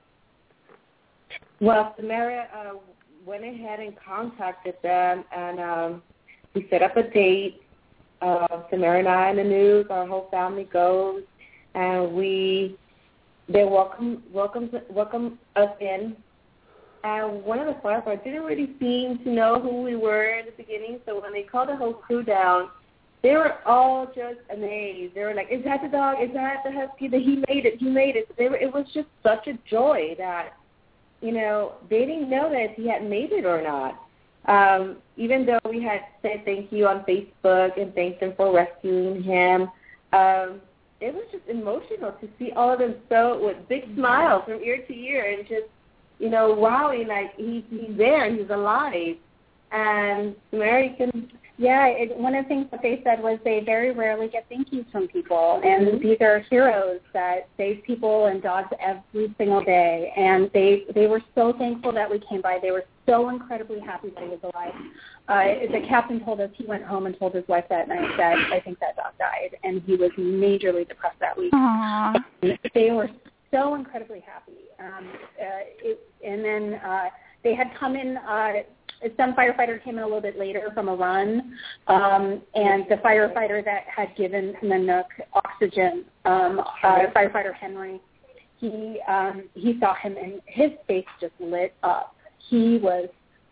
Well, Samira uh, went ahead and contacted them, and um, we set up a date. Uh, Samira and I in the news, our whole family goes, and we. They welcome, welcome, welcome us in, and one of the firefighters didn't really seem to know who we were in the beginning, so when they called the whole crew down, they were all just amazed. They were like, is that the dog? Is that the husky? That he made it, he made it. They were, it was just such a joy that, you know, they didn't know that if he had made it or not. Um, even though we had said thank you on Facebook and thanked them for rescuing him, um, it was just emotional to see all of them so with big smiles from ear to ear and just, you know, wowing, like he, he's there, he's alive. And Mary can... Yeah, it, one of the things that they said was they very rarely get thank yous from people, and mm-hmm. these are heroes that save people and dogs every single day. And they they were so thankful that we came by. They were so incredibly happy that he was alive. Uh, the captain told us he went home and told his wife that night that I think that dog died, and he was majorly depressed that week. Aww. They were so incredibly happy. Um, uh, it, and then uh, they had come in... Uh, Some firefighter came in a little bit later from a run, um, and the firefighter that had given Nanook oxygen, um, uh, firefighter Henry, he um, he saw him, and his face just lit up. He was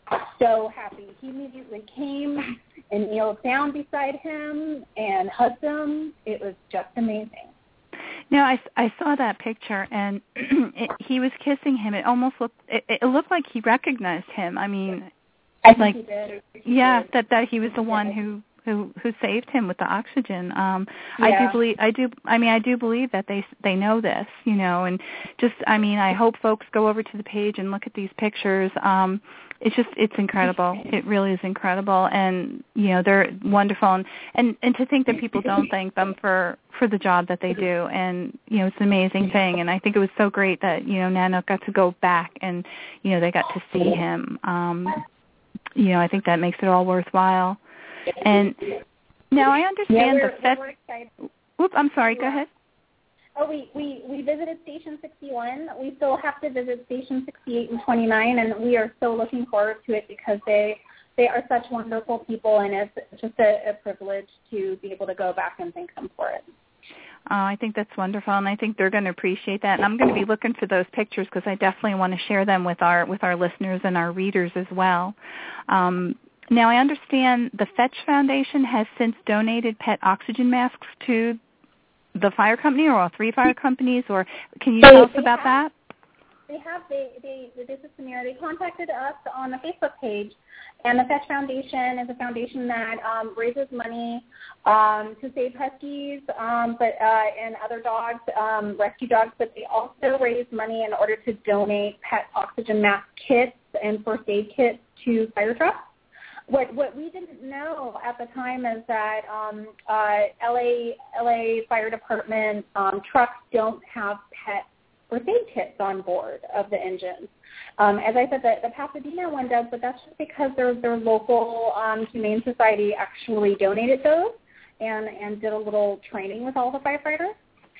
so happy. He immediately came and kneeled down beside him and hugged him. It was just amazing. No, I, I saw that picture, and it, he was kissing him. It almost looked it, it looked like he recognized him. I mean, I think like he did. He yeah, did. that that he was the one who. Who, who saved him with the oxygen? Um, Yeah. I do believe. I do. I mean, I do believe that they they know this, you know. And just, I mean, I hope folks go over to the page and look at these pictures. Um, it's just, it's incredible. It really is incredible, and you know, they're wonderful. And, and and to think that people don't thank them for for the job that they do, and you know, it's an amazing thing. And I think it was so great that you know Nanook got to go back, and you know, they got to see him. Um, you know, I think that makes it all worthwhile. And now I understand yeah, the Fed. we're excited. Whoop, I'm sorry. Go ahead. Oh, we, we, we visited Station sixty-one. We still have to visit Station sixty-eight and twenty-nine, and we are so looking forward to it because they they are such wonderful people, and it's just a, a privilege to be able to go back and thank them for it. Oh, I think that's wonderful, and I think they're going to appreciate that. And I'm going to be looking for those pictures because I definitely want to share them with our with our listeners and our readers as well. Um, Now, I understand the Fetch Foundation has since donated pet oxygen masks to the fire company or all three fire companies, or can you they, tell us they about have, that? They have. They, they, this is Samira. They contacted us on the Facebook page, and the Fetch Foundation is a foundation that um, raises money um, to save huskies um, but uh, and other dogs, um, rescue dogs, but they also raise money in order to donate pet oxygen mask kits and first aid kits to fire trucks. What what we didn't know at the time is that um, uh, L A L A Fire Department um, trucks don't have pet first aid kits on board of the engines. Um, as I said, the, the Pasadena one does, but that's just because their their local um, Humane Society actually donated those and, and did a little training with all the firefighters.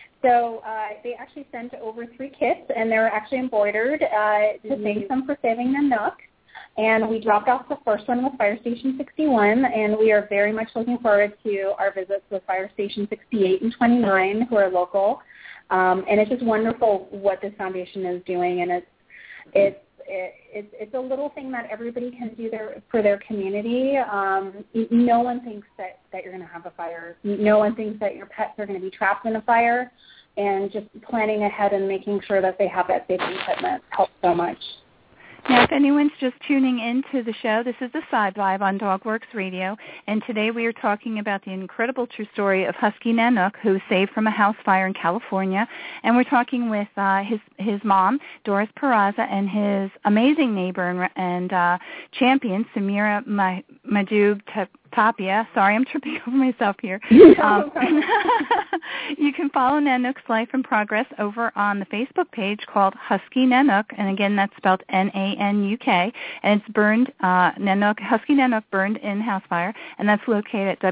So uh, they actually sent over three kits, and they're actually embroidered uh, to mm-hmm. thank them for saving Nanook. And we dropped off the first one with Fire Station sixty-one, and we are very much looking forward to our visits with Fire Station sixty-eight and twenty-nine, who are local. Um, and it's just wonderful what this foundation is doing, and it's it's it's it's a little thing that everybody can do their, for their community. Um, no one thinks that, that you're going to have a fire. No one thinks that your pets are going to be trapped in a fire, and just planning ahead and making sure that they have that safety equipment helps so much. Now, if anyone's just tuning into the show, this is the Side Vibe on DogWorks Radio, and today we are talking about the incredible true story of Husky Nanook, who was saved from a house fire in California, and we're talking with uh, his his mom, Doris Peraza, and his amazing neighbor and, and uh, champion, Samira Mahjoub Tapia. Sorry, I'm tripping over myself here. Um, you can follow Nanook's life and progress over on the Facebook page called Husky Nanook, and again, that's spelled N A N U K, and it's burned, uh, Nanook, Husky Nanook burned in house fire, and that's located at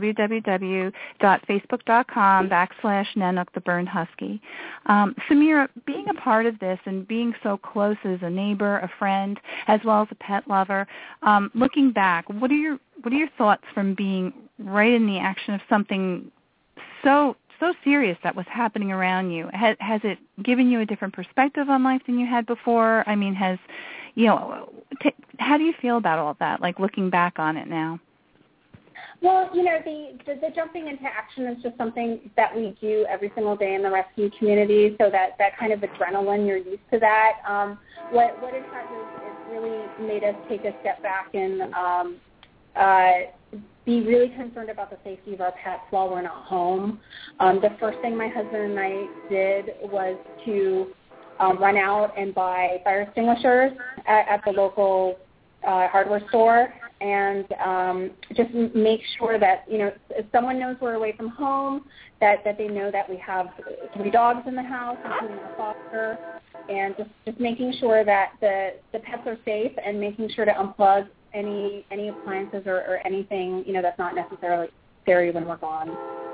www.facebook.com backslash Nanook the Burned Husky. Um, Samira, being a part of this and being so close as a neighbor, a friend, as well as a pet lover, um, looking back, what are your what are your thoughts from being right in the action of something so so serious that was happening around you? Has, has it given you a different perspective on life than you had before? I mean, has, you know, t- how do you feel about all of that, like looking back on it now? Well, you know, the, the, the jumping into action is just something that we do every single day in the rescue community, so that, that kind of adrenaline, you're used to that. Um, what, what it has is, is really made us take a step back and um, uh, be really concerned about the safety of our pets while we're not home. Um, the first thing my husband and I did was to um, run out and buy fire extinguishers at, at the local uh, hardware store, and um, just make sure that, you know, if someone knows we're away from home, that, that they know that we have three dogs in the house, including a foster, and just, just making sure that the, the pets are safe and making sure to unplug any any appliances or, or anything, you know, that's not necessarily scary when we're gone.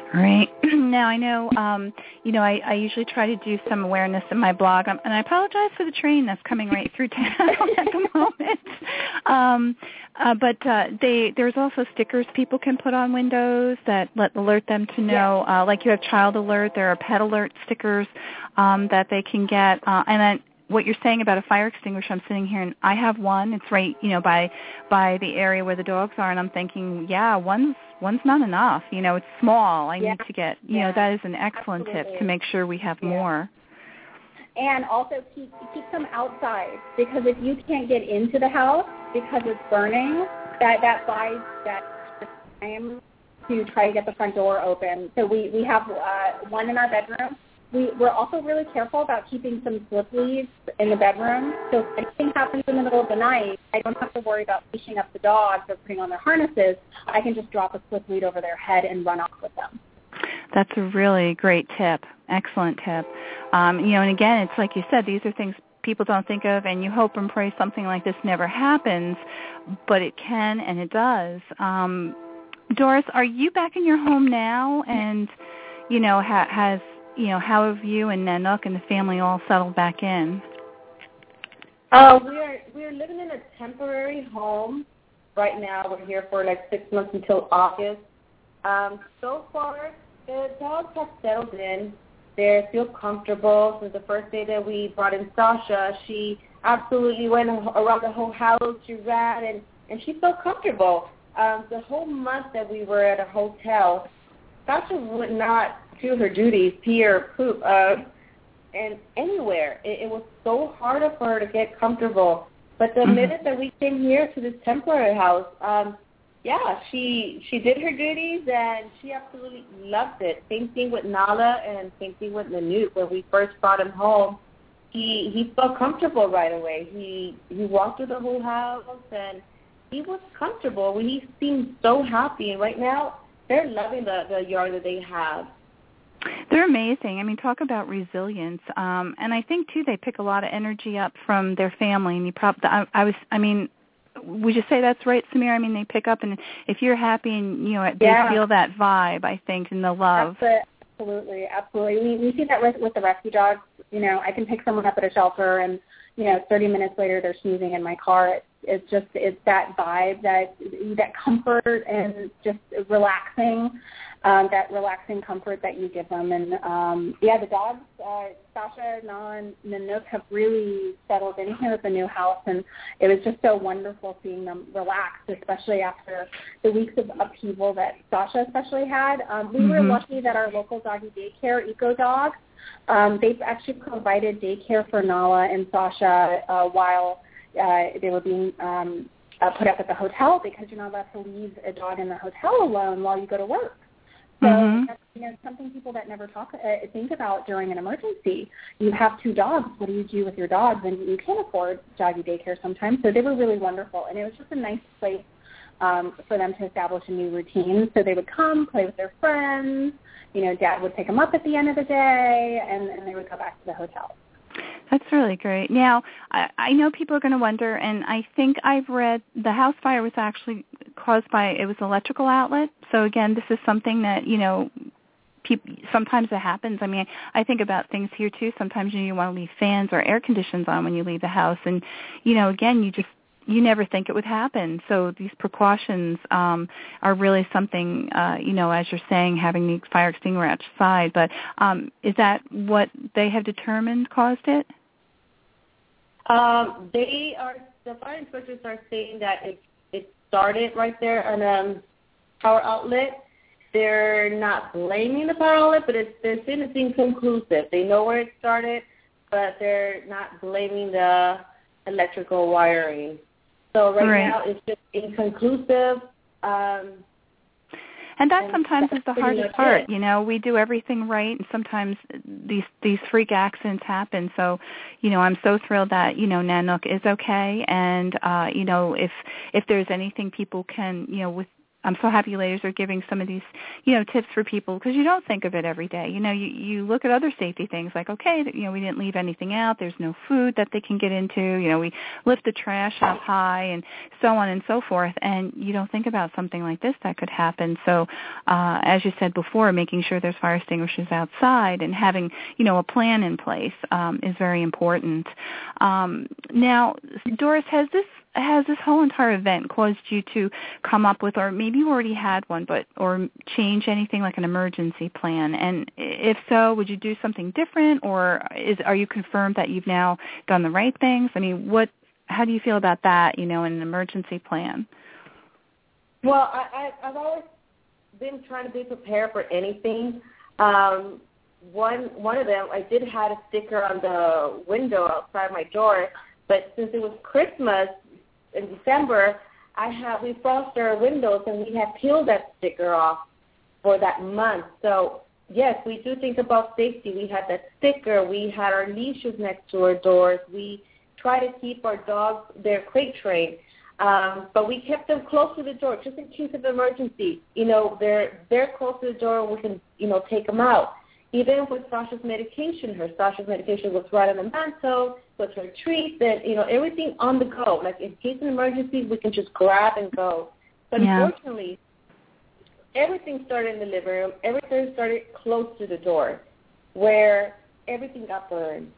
Right. Now, I know, um, you know, I, I usually try to do some awareness in my blog, um, and I apologize for the train that's coming right through town at the moment. Um, uh, but uh, they there's also stickers people can put on windows that let alert them to know, yeah. uh, like you have child alert, there are pet alert stickers um, that they can get. Uh, and then what you're saying about a fire extinguisher, I'm sitting here and I have one. It's right, you know, by by the area where the dogs are, and I'm thinking, yeah, one's one's not enough. You know, it's small. I yeah. need to get, you yeah. know, that is an excellent Absolutely. tip to make sure we have yeah. more. And also keep keep them outside, because if you can't get into the house because it's burning, that that buys that time to try to get the front door open. So we we have uh, one in our bedroom. We, we're also really careful about keeping some slip leads in the bedroom. So if anything happens in the middle of the night, I don't have to worry about leashing up the dogs or putting on their harnesses. I can just drop a slip lead over their head and run off with them. That's a really great tip. Excellent tip. Um, you know, and again, it's like you said, these are things people don't think of, and you hope and pray something like this never happens, but it can and it does. Um, Doris, are you back in your home now? And, you know, ha- has... You know, how have you and Nanook and the family all settled back in? Uh, we are we are living in a temporary home right now. We're here for like six months until August. Um, so far, the dogs have settled in. They feel comfortable. Since the first day that we brought in Sasha, she absolutely went around the whole house. She ran, and, and she felt comfortable. Um, the whole month that we were at a hotel, Sasha would not do her duties, pee or poop, uh, and anywhere. It, it was so hard for her to get comfortable. But the mm-hmm. minute that we came here to this temporary house, um, yeah, she she did her duties, and she absolutely loved it. Same thing with Nala, and same thing with Nanook. When we first brought him home, he he felt comfortable right away. He he walked through the whole house, and he was comfortable. He seemed so happy, and right now they're loving the, the yard that they have. They're amazing. I mean, talk about resilience. Um, and I think, too, they pick a lot of energy up from their family. And you probably, I, I was, I mean, would you say that's right, Samir? I mean, they pick up, and if you're happy and, you know, they yeah. feel that vibe, I think, and the love. Absolutely, absolutely. We, we see that with, with the rescue dogs. You know, I can pick someone up at a shelter, and, you know, thirty minutes later they're snoozing in my car. It's, it's just, it's that vibe, that that comfort and just relaxing. Um, that relaxing comfort that you give them. And, um, yeah, the dogs, uh, Sasha, Nala, and Nanook have really settled in here at the new house, and it was just so wonderful seeing them relax, especially after the weeks of upheaval that Sasha especially had. Um, we mm-hmm. were lucky that our local doggy daycare, Eco Dog, um, they've actually provided daycare for Nala and Sasha uh, while uh, they were being um, uh, put up at the hotel, because you're not allowed to leave a dog in the hotel alone while you go to work. So mm-hmm. that's, you know, something people that never talk uh, think about during an emergency. You have two dogs. What do you do with your dogs? And you can't afford doggy daycare sometimes. So they were really wonderful, and it was just a nice place um, for them to establish a new routine. So they would come, play with their friends. You know, Dad would pick them up at the end of the day, and, and they would go back to the hotel. That's really great. Now, I, I know people are going to wonder, and I think I've read the house fire was actually caused by, it was an electrical outlet. So, again, this is something that, you know, people, sometimes it happens. I mean, I think about things here, too. Sometimes you, know, you want to leave fans or air conditions on when you leave the house. And, you know, again, you just, you never think it would happen. So these precautions um, are really something, uh, you know, as you're saying, having the fire extinguisher outside. But um, is that what they have determined caused it? Um, they are, the fire inspectors are saying that it, it started right there on a power outlet. They're not blaming the power outlet, but it's, they're saying it's inconclusive. They know where it started, but they're not blaming the electrical wiring. So right, right. now it's just inconclusive. Um, and that and sometimes is the hardest part. It. You know, we do everything right, and sometimes these these freak accidents happen. So, you know, I'm so thrilled that, you know, Nanook is okay. And, uh, you know, if if there's anything people can, you know, with I'm so happy you ladies are giving some of these, you know, tips for people because you don't think of it every day. You know, you, you look at other safety things like, okay, you know, we didn't leave anything out. There's no food that they can get into. You know, we lift the trash up high and so on and so forth. And you don't think about something like this that could happen. So uh, as you said before, making sure there's fire extinguishers outside and having, you know, a plan in place um, is very important. Um, now, Doris, has this has this whole entire event caused you to come up with, or maybe you already had one, but or change anything like an emergency plan? And if so, would you do something different, or is are you confirmed that you've now done the right things? I mean, what? How do you feel about that? You know, in an emergency plan. Well, I, I, I've always been trying to be prepared for anything. Um, one one of them, I did have a sticker on the window outside my door, but since it was Christmas in December, I have we frosted our windows and we had peeled that sticker off for that month. So yes, we do think about safety. We had that sticker. We had our leashes next to our doors. We try to keep our dogs their crate trained, um, but we kept them close to the door just in case of emergency. You know, they're they're close to the door. We can you know take them out. Even with Sasha's medication, her Sasha's medication was right on the mantle, with her treats, and, you know, everything on the go. Like, in case of emergency, we can just grab and go. But yeah. Unfortunately, everything started in the living room. Everything started close to the door, where everything got burned.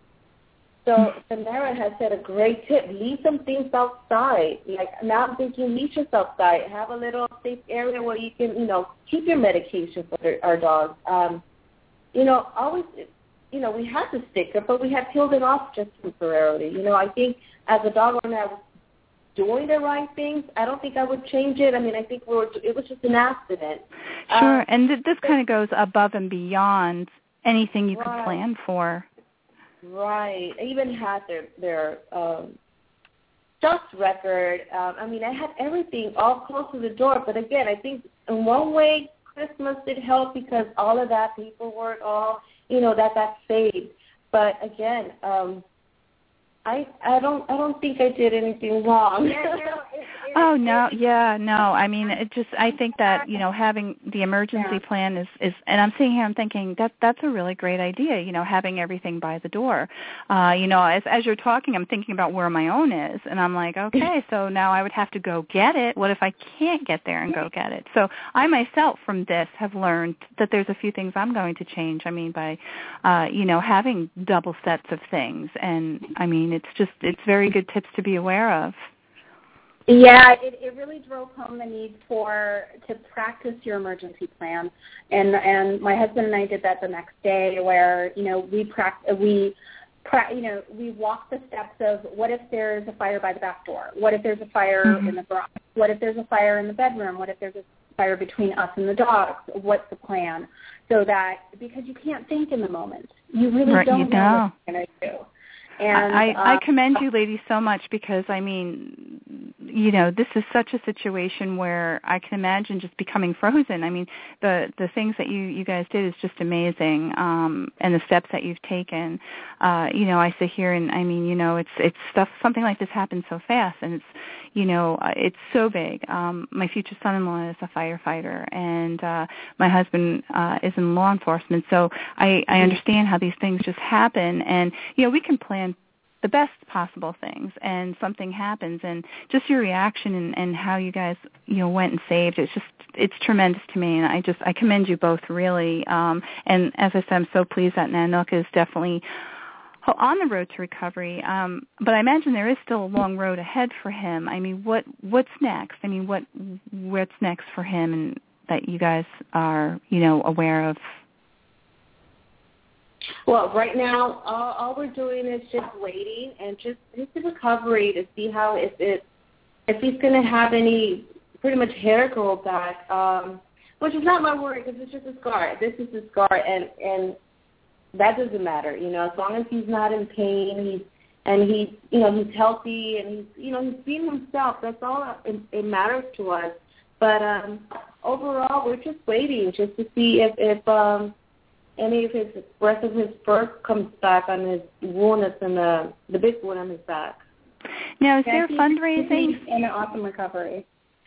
So Samara has said a great tip. Leave some things outside. Like, now I'm thinking leashes outside. Have a little safe area where you can, you know, keep your medication for the, our dogs. Um, You know, always, you know, we had the sticker, but we had peeled it off just temporarily. You know, I think as a dog owner, I was doing the right things. I don't think I would change it. I mean, I think we were, it was just an accident. Sure, um, and th- this kind of goes above and beyond anything you right. could plan for. Right. I even had their, their um, dust record. Um, I mean, I had everything all close to the door. But, again, I think in one way, Christmas did help because all of that paperwork, all, you know, that got saved. But again, um, I I don't I don't think I did anything wrong. Yeah, no, it, it, oh it, no, it, yeah, no. I mean, it just I think that you know having the emergency yeah. plan is is, and I'm sitting here, I'm thinking that that's a really great idea. You know, having everything by the door. Uh, you know, as as you're talking, I'm thinking about where my own is, and I'm like, okay, so now I would have to go get it. What if I can't get there and go get it? So I myself from this have learned that there's a few things I'm going to change. I mean, by uh, you know having double sets of things, and I mean, it's just it's very good tips to be aware of. Yeah, it, it really drove home the need for to practice your emergency plan, and and my husband and I did that the next day, where you know we pract- we pra- you know we walked the steps of what if there's a fire by the back door, what if there's a fire mm-hmm. in the garage, what if there's a fire in the bedroom, what if there's a fire between us and the dogs, what's the plan, so that because you can't think in the moment, you really right, don't you know know. what you're going to do. And, I, uh, I commend you ladies so much because, I mean, you know, this is such a situation where I can imagine just becoming frozen. I mean, the the things that you, you guys did is just amazing, um, and the steps that you've taken. Uh, you know, I sit here and, I mean, you know, it's it's stuff, something like this happens so fast, and it's, you know, it's so big. Um, my future son-in-law is a firefighter, and uh, my husband uh, is in law enforcement, so I, I understand how these things just happen, and, you know, we can plan the best possible things, and something happens, and just your reaction and, and how you guys, you know, went and saved, it's just, it's tremendous to me, and I just, I commend you both really, um, and as I said, I'm so pleased that Nanook is definitely on the road to recovery, um, but I imagine there is still a long road ahead for him. I mean, what what's next? I mean, what what's next for him, and that you guys are, you know, aware of? Well, right now, all, all we're doing is just waiting and just just the recovery to see how if it if he's going to have any pretty much hair grow back, um, which is not my worry because it's just a scar. This is a scar, and and that doesn't matter, you know. As long as he's not in pain, he's and he, you know, he's healthy and he's, you know, he's being himself. That's all it, it matters to us. But um, overall, we're just waiting just to see if if um, any of his rest of his fur comes back on his wound that's in the the big wound on his back. Now, is yeah, there fundraising? And an awesome recovery.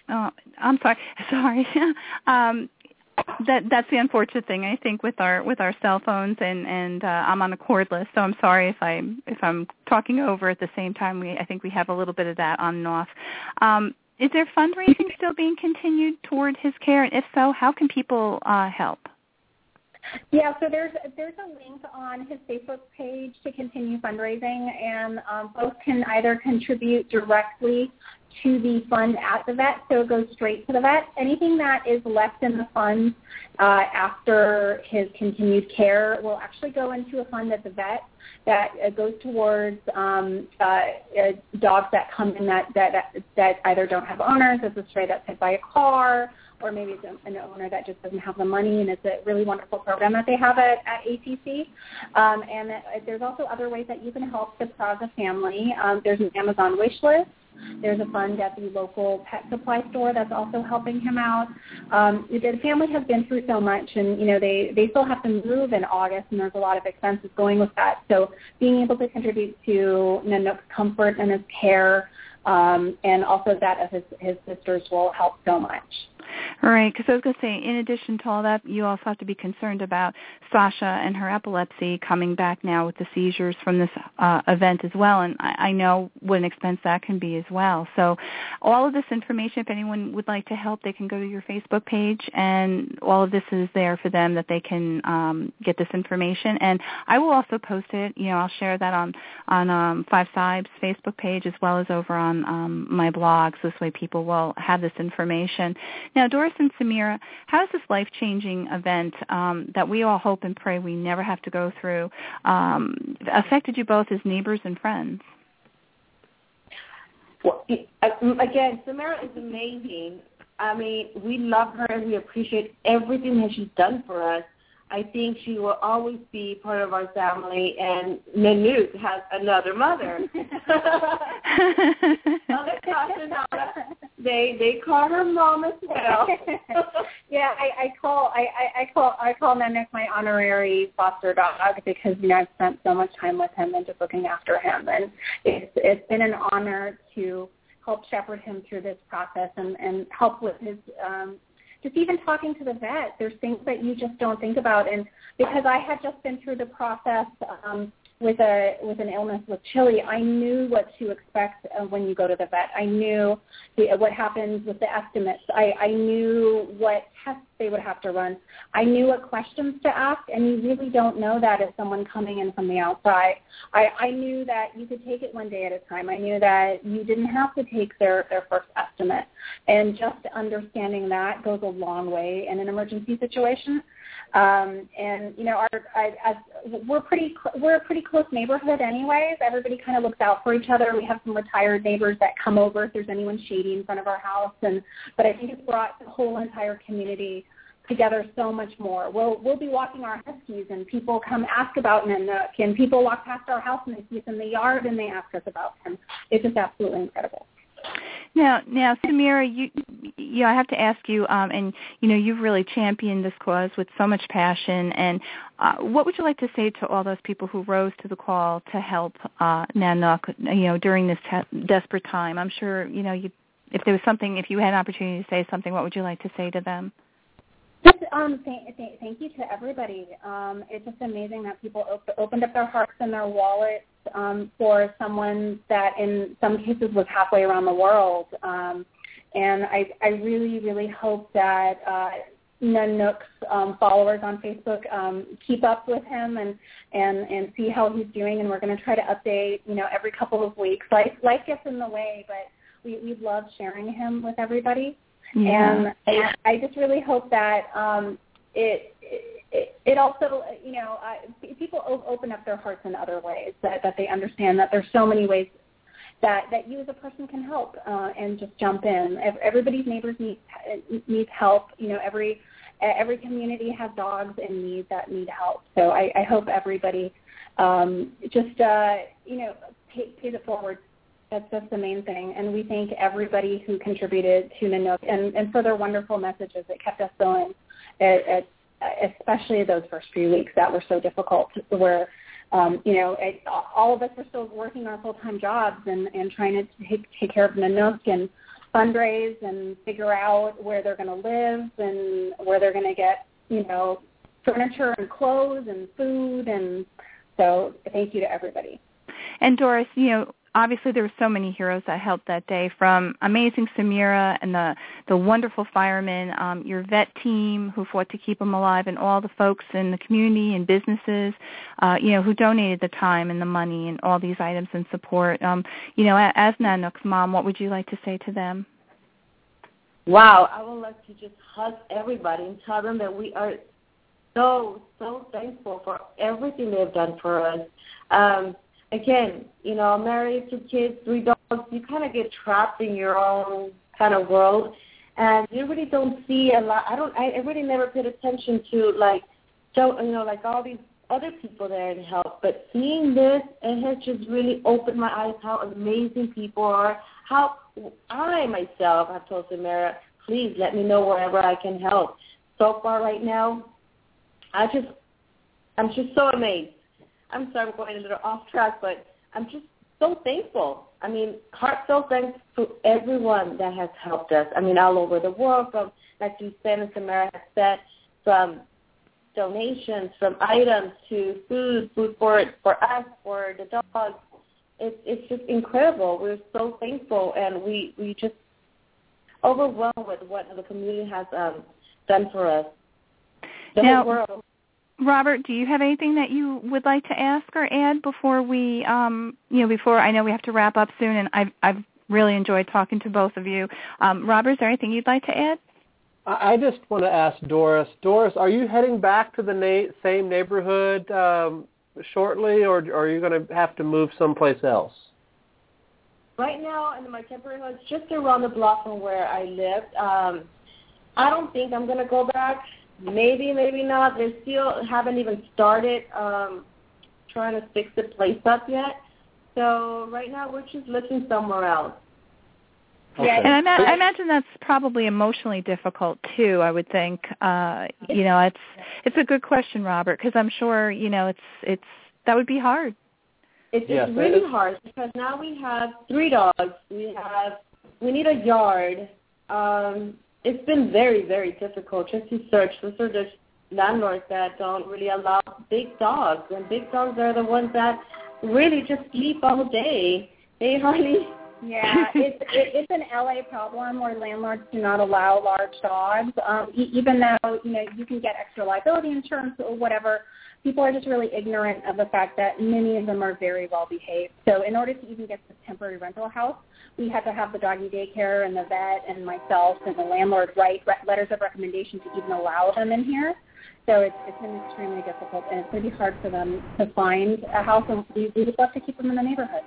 Oh, I'm sorry. Sorry. um, that that's the unfortunate thing, I think, with our with our cell phones, and and uh, I'm on a cordless, so I'm sorry if I if I'm talking over at the same time. We I think we have a little bit of that on and off. Um, is there fundraising still being continued toward his care, and if so, how can people uh, help? Yeah, so there's there's a link on his Facebook page to continue fundraising, and um, both can either contribute directly to the fund at the vet, so it goes straight to the vet. Anything that is left in the fund uh, after his continued care will actually go into a fund at the vet that uh, goes towards um, uh, uh, dogs that come in that, that that either don't have owners, it's a stray that's hit by a car, or maybe it's an owner that just doesn't have the money, and it's a really wonderful program that they have at, at A T C. Um, and that, there's also other ways that you can help the Praza family. Um, there's an Amazon wish list. There's a fund at the local pet supply store that's also helping him out. Um, the family has been through so much, and you know they, they still have to move in August, and there's a lot of expenses going with that. So being able to contribute to Nanook's comfort and his care, um, and also that of his, his sisters will help so much. All right, because I was going to say, in addition to all that, you also have to be concerned about Sasha and her epilepsy coming back now with the seizures from this uh, event as well, and I, I know what an expense that can be as well. So all of this information, if anyone would like to help, they can go to your Facebook page, and all of this is there for them that they can um, get this information. And I will also post it. You know, I'll share that on, on um, Five Sibes' Facebook page as well as over on um, my blog, so this way people will have this information. Now, Doris and Samira, how has this life-changing event um, that we all hope and pray we never have to go through um, affected you both as neighbors and friends? Well, again, Samira is amazing. I mean, we love her and we appreciate everything that she's done for us. I think she will always be part of our family, and Nanook has another mother. Mother They they call her mom as well. Yeah, I, I call I, I, I call I call Nanook my honorary foster dog because you know I've spent so much time with him and just looking after him, and it's it's been an honor to help shepherd him through this process and, and help with his um, just even talking to the vet. There's things that you just don't think about, and because I had just been through the process. Um, with a with an illness with Chili, I knew what to expect uh, when you go to the vet. I knew the, what happens with the estimates. I, I knew what tests they would have to run. I knew what questions to ask, and you really don't know that as someone coming in from the outside. I, I knew that you could take it one day at a time. I knew that you didn't have to take their, their first estimate, and just understanding that goes a long way in an emergency situation. Um, and you know, our, I, as we're pretty we're a pretty close neighborhood, anyways. Everybody kind of looks out for each other. We have some retired neighbors that come over if there's anyone shady in front of our house, and but I think it's brought the whole entire community together so much more. We'll we'll be walking our huskies, and people come ask about Nanook, and people walk past our house and they see us in the yard and they ask us about him. It's just absolutely incredible. Now, now, Samira, you, you know, I have to ask you, um, and you know, you've really championed this cause with so much passion. And uh, what would you like to say to all those people who rose to the call to help uh, Nanook, you know, during this te- desperate time? I'm sure, you know, you, if there was something, if you had an opportunity to say something, what would you like to say to them? Just, um, th- th- thank you to everybody. Um, it's just amazing that people op- opened up their hearts and their wallets um, for someone that in some cases was halfway around the world. Um, and I, I really, really hope that uh, Nanook's um, followers on Facebook um, keep up with him and, and, and see how he's doing. And we're going to try to update, you know, every couple of weeks. Life, life gets in the way, but we, we love sharing him with everybody. Yeah. And I just really hope that um, it, it it also, you know, uh, people open up their hearts in other ways, that, that they understand that there's so many ways that, that you as a person can help uh, and just jump in. Everybody's neighbors need needs help. You know, every every community has dogs in need that need help. So I, I hope everybody um, just, uh, you know, pay, pays it forward. That's just the main thing. And we thank everybody who contributed to Nanook and, and for their wonderful messages that kept us going, at, at, especially those first few weeks that were so difficult, where, um, you know, it, all of us were still working our full-time jobs and, and trying to take, take care of Nanook and fundraise and figure out where they're going to live and where they're going to get, you know, furniture and clothes and food. And so thank you to everybody. And Doris, you know, obviously there were so many heroes that helped that day, from amazing Samira and the, the wonderful firemen, um, your vet team who fought to keep them alive, and all the folks in the community and businesses, uh, you know, who donated the time and the money and all these items and support. Um, you know, as Nanook's mom, what would you like to say to them? Wow, I would like to just hug everybody and tell them that we are so, so thankful for everything they've done for us. Um, again, you know, married, two kids, three dogs, you kind of get trapped in your own kind of world, and you really don't see a lot. I don't. I really never paid attention to, like, so, you know, like all these other people there to help. But seeing this, it has just really opened my eyes how amazing people are, how I myself have told Samira, please let me know wherever I can help. So far right now, I just, I'm just so amazed. I'm sorry I'm going a little off track, but I'm just so thankful. I mean, heartfelt thanks to everyone that has helped us. I mean, all over the world, from, like you said and Samira has said, from donations, from items to food, food for for us, for the dogs. It's it's just incredible. We're so thankful, and we, we just overwhelmed with what the community has um, done for us. The now, whole world. Robert, do you have anything that you would like to ask or add before we, um, you know, before I know we have to wrap up soon, and I've I've really enjoyed talking to both of you. Um, Robert, is there anything you'd like to add? I just want to ask Doris. Doris, are you heading back to the na- same neighborhood um, shortly, or, or are you going to have to move someplace else? Right now, in my temporary house, just around the block from where I lived, um, I don't think I'm going to go back. Maybe, maybe not. They still haven't even started um, trying to fix the place up yet. So right now, we're just looking somewhere else. Okay. And I, ma- I imagine that's probably emotionally difficult too. I would think. Uh, you know, it's it's a good question, Robert, because I'm sure you know it's it's that would be hard. It's, yes, it's really it hard because now we have three dogs. We have we need a yard. Um, it's been very very difficult just to search. Those are the landlords that don't really allow big dogs, and big dogs are the ones that really just sleep all day. They hardly. Yeah, it's it, it's an L A problem where landlords do not allow large dogs. Um, e- even though you know you can get extra liability insurance or whatever, people are just really ignorant of the fact that many of them are very well behaved. So in order to even get the temporary rental house, we had to have the doggy daycare and the vet and myself and the landlord write re- letters of recommendation to even allow them in here. So it's it's been extremely difficult, and it's going to be hard for them to find a house, and we, we would love to keep them in the neighborhood.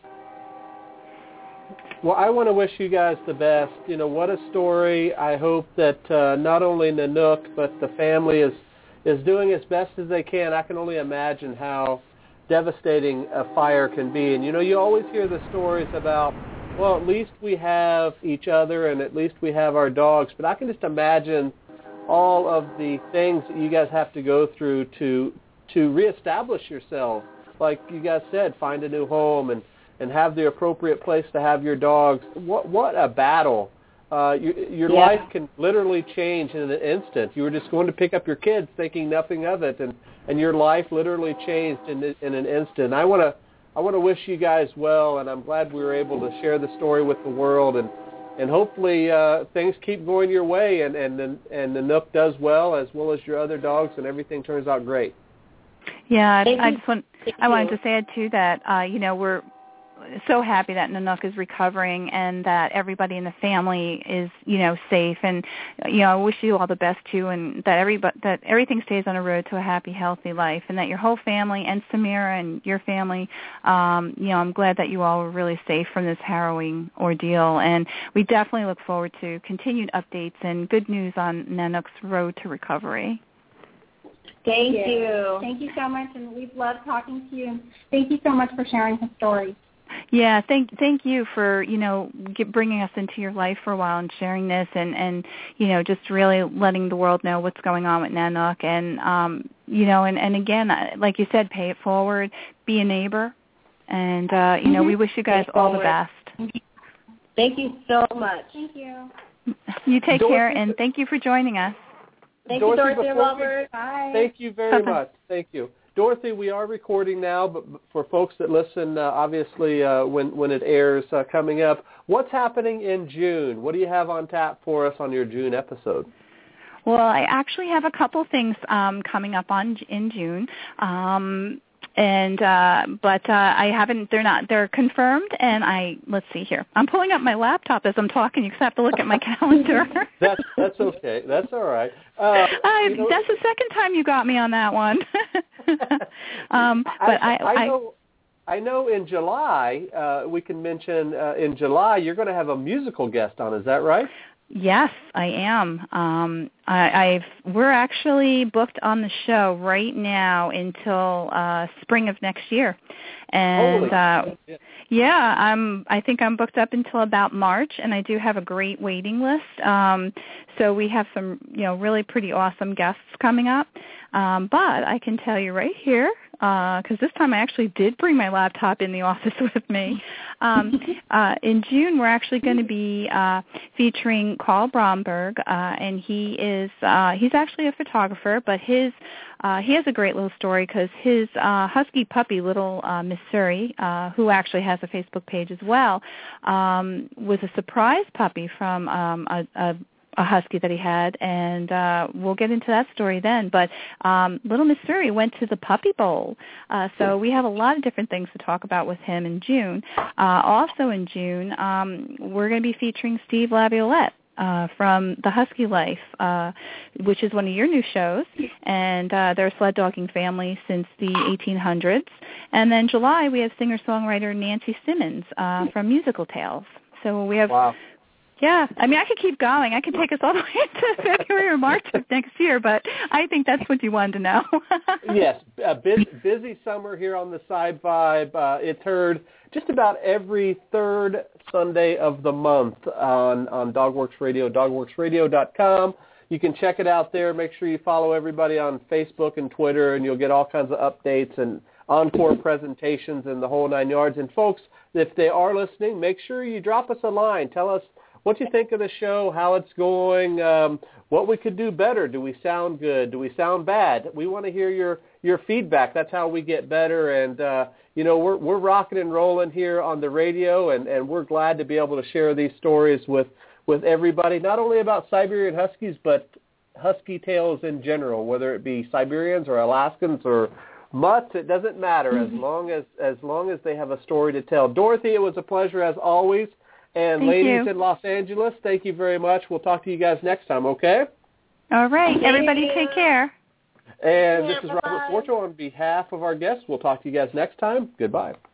Well, I want to wish you guys the best. You know, what a story. I hope that uh, not only Nanook, but the family is, is doing as best as they can. I can only imagine how devastating a fire can be. And, you know, you always hear the stories about, well, at least we have each other and at least we have our dogs. But I can just imagine all of the things that you guys have to go through to to reestablish yourselves. Like you guys said, find a new home and and have the appropriate place to have your dogs. What what a battle. Uh, you, your yeah. life can literally change in an instant. You were just going to pick up your kids thinking nothing of it, and, and your life literally changed in in an instant. I want to I want to wish you guys well, and I'm glad we were able to share the story with the world, and and hopefully uh, things keep going your way, and, and, and Nanook does well, as well as your other dogs, and everything turns out great. Yeah, I, Thank I you. just want Thank I wanted you. to say it too that uh, you know we're so happy that Nanook is recovering and that everybody in the family is, you know, safe. And, you know, I wish you all the best, too, and that everybody, that everything stays on a road to a happy, healthy life, and that your whole family and Samira and your family, um, you know, I'm glad that you all were really safe from this harrowing ordeal. And we definitely look forward to continued updates and good news on Nanook's road to recovery. Thank you. you. Thank you so much, and we've loved talking to you. And thank you so much for sharing his story. Yeah, thank thank you for, you know, get, bringing us into your life for a while and sharing this and, and, you know, just really letting the world know what's going on with Nanook. And, um, you know, and, and again, like you said, pay it forward, be a neighbor. And, uh, you know, Mm-hmm. we wish you guys all the best. Thank you so much. Thank you. You take Dorothy, care, and thank you for joining us. Thank Dorothy, you, Dorothy and before we- Robert. Bye. Thank you very Bye-bye. much. Thank you. Dorothy, we are recording now, but for folks that listen, uh, obviously, uh, when, when it airs uh, coming up, what's happening in June? What do you have on tap for us on your June episode? Well, I actually have a couple things um, coming up on in June. Um, And uh, but uh, I haven't. They're not. They're confirmed. And I let's see here. I'm pulling up my laptop as I'm talking. You just have to look at my calendar. That's that's okay. That's all right. Uh, I, you know, that's the second time you got me on that one. um, but I, I, I I, know. I know. In July, uh, we can mention. Uh, in July, you're going to have a musical guest on. Is that right? Yes, I am. Um, I, I've we're actually booked on the show right now until uh, spring of next year, and uh, yeah, I'm. I think I'm booked up until about March, and I do have a great waiting list. Um, so we have some, you know, really pretty awesome guests coming up. Um, but I can tell you right here, because uh, this time I actually did bring my laptop in the office with me. Um, uh, in June, we're actually going to be uh, featuring Carl Bromberg, uh, and he is uh, he's actually a photographer, but his uh, he has a great little story because his uh, husky puppy, little uh, Miss Surrey, uh, who actually has a Facebook page as well, um, was a surprise puppy from um, a, a a husky that he had, and uh, we'll get into that story then. But um, little Miss Surrey went to the Puppy Bowl, uh, so we have a lot of different things to talk about with him in June. Uh, also in June, um, we're going to be featuring Steve Laviolette uh, from The Husky Life, uh, which is one of your new shows, and uh, they're a sled dogging family since the eighteen hundreds. And then July, we have singer-songwriter Nancy Simmons uh, from Musical Tales. So we have... Wow. Yeah, I mean, I could keep going. I could take us all the way into February or March of next year, but I think that's what you wanted to know. Yes, a busy, busy summer here on the Side Vibe. Uh, it's heard just about every third Sunday of the month on, on DogWorks Radio, dog works radio dot com. You can check it out there. Make sure you follow everybody on Facebook and Twitter, and you'll get all kinds of updates and encore presentations and the whole nine yards. And, folks, if they are listening, make sure you drop us a line. Tell us what you think of the show, how it's going, um, what we could do better. Do we sound good? Do we sound bad? We want to hear your, your feedback. That's how we get better. And, uh, you know, we're we're rocking and rolling here on the radio, and, and we're glad to be able to share these stories with, with everybody, not only about Siberian Huskies, but Husky tales in general, whether it be Siberians or Alaskans or mutts. It doesn't matter as long as as long as they have a story to tell. Dorothy, it was a pleasure as always. And Thank ladies you. in Los Angeles, thank you very much. We'll talk to you guys next time, okay? All right. Thank Everybody you. take care. And Yeah, this is bye-bye. Robert Forto on behalf of our guests. We'll talk to you guys next time. Goodbye.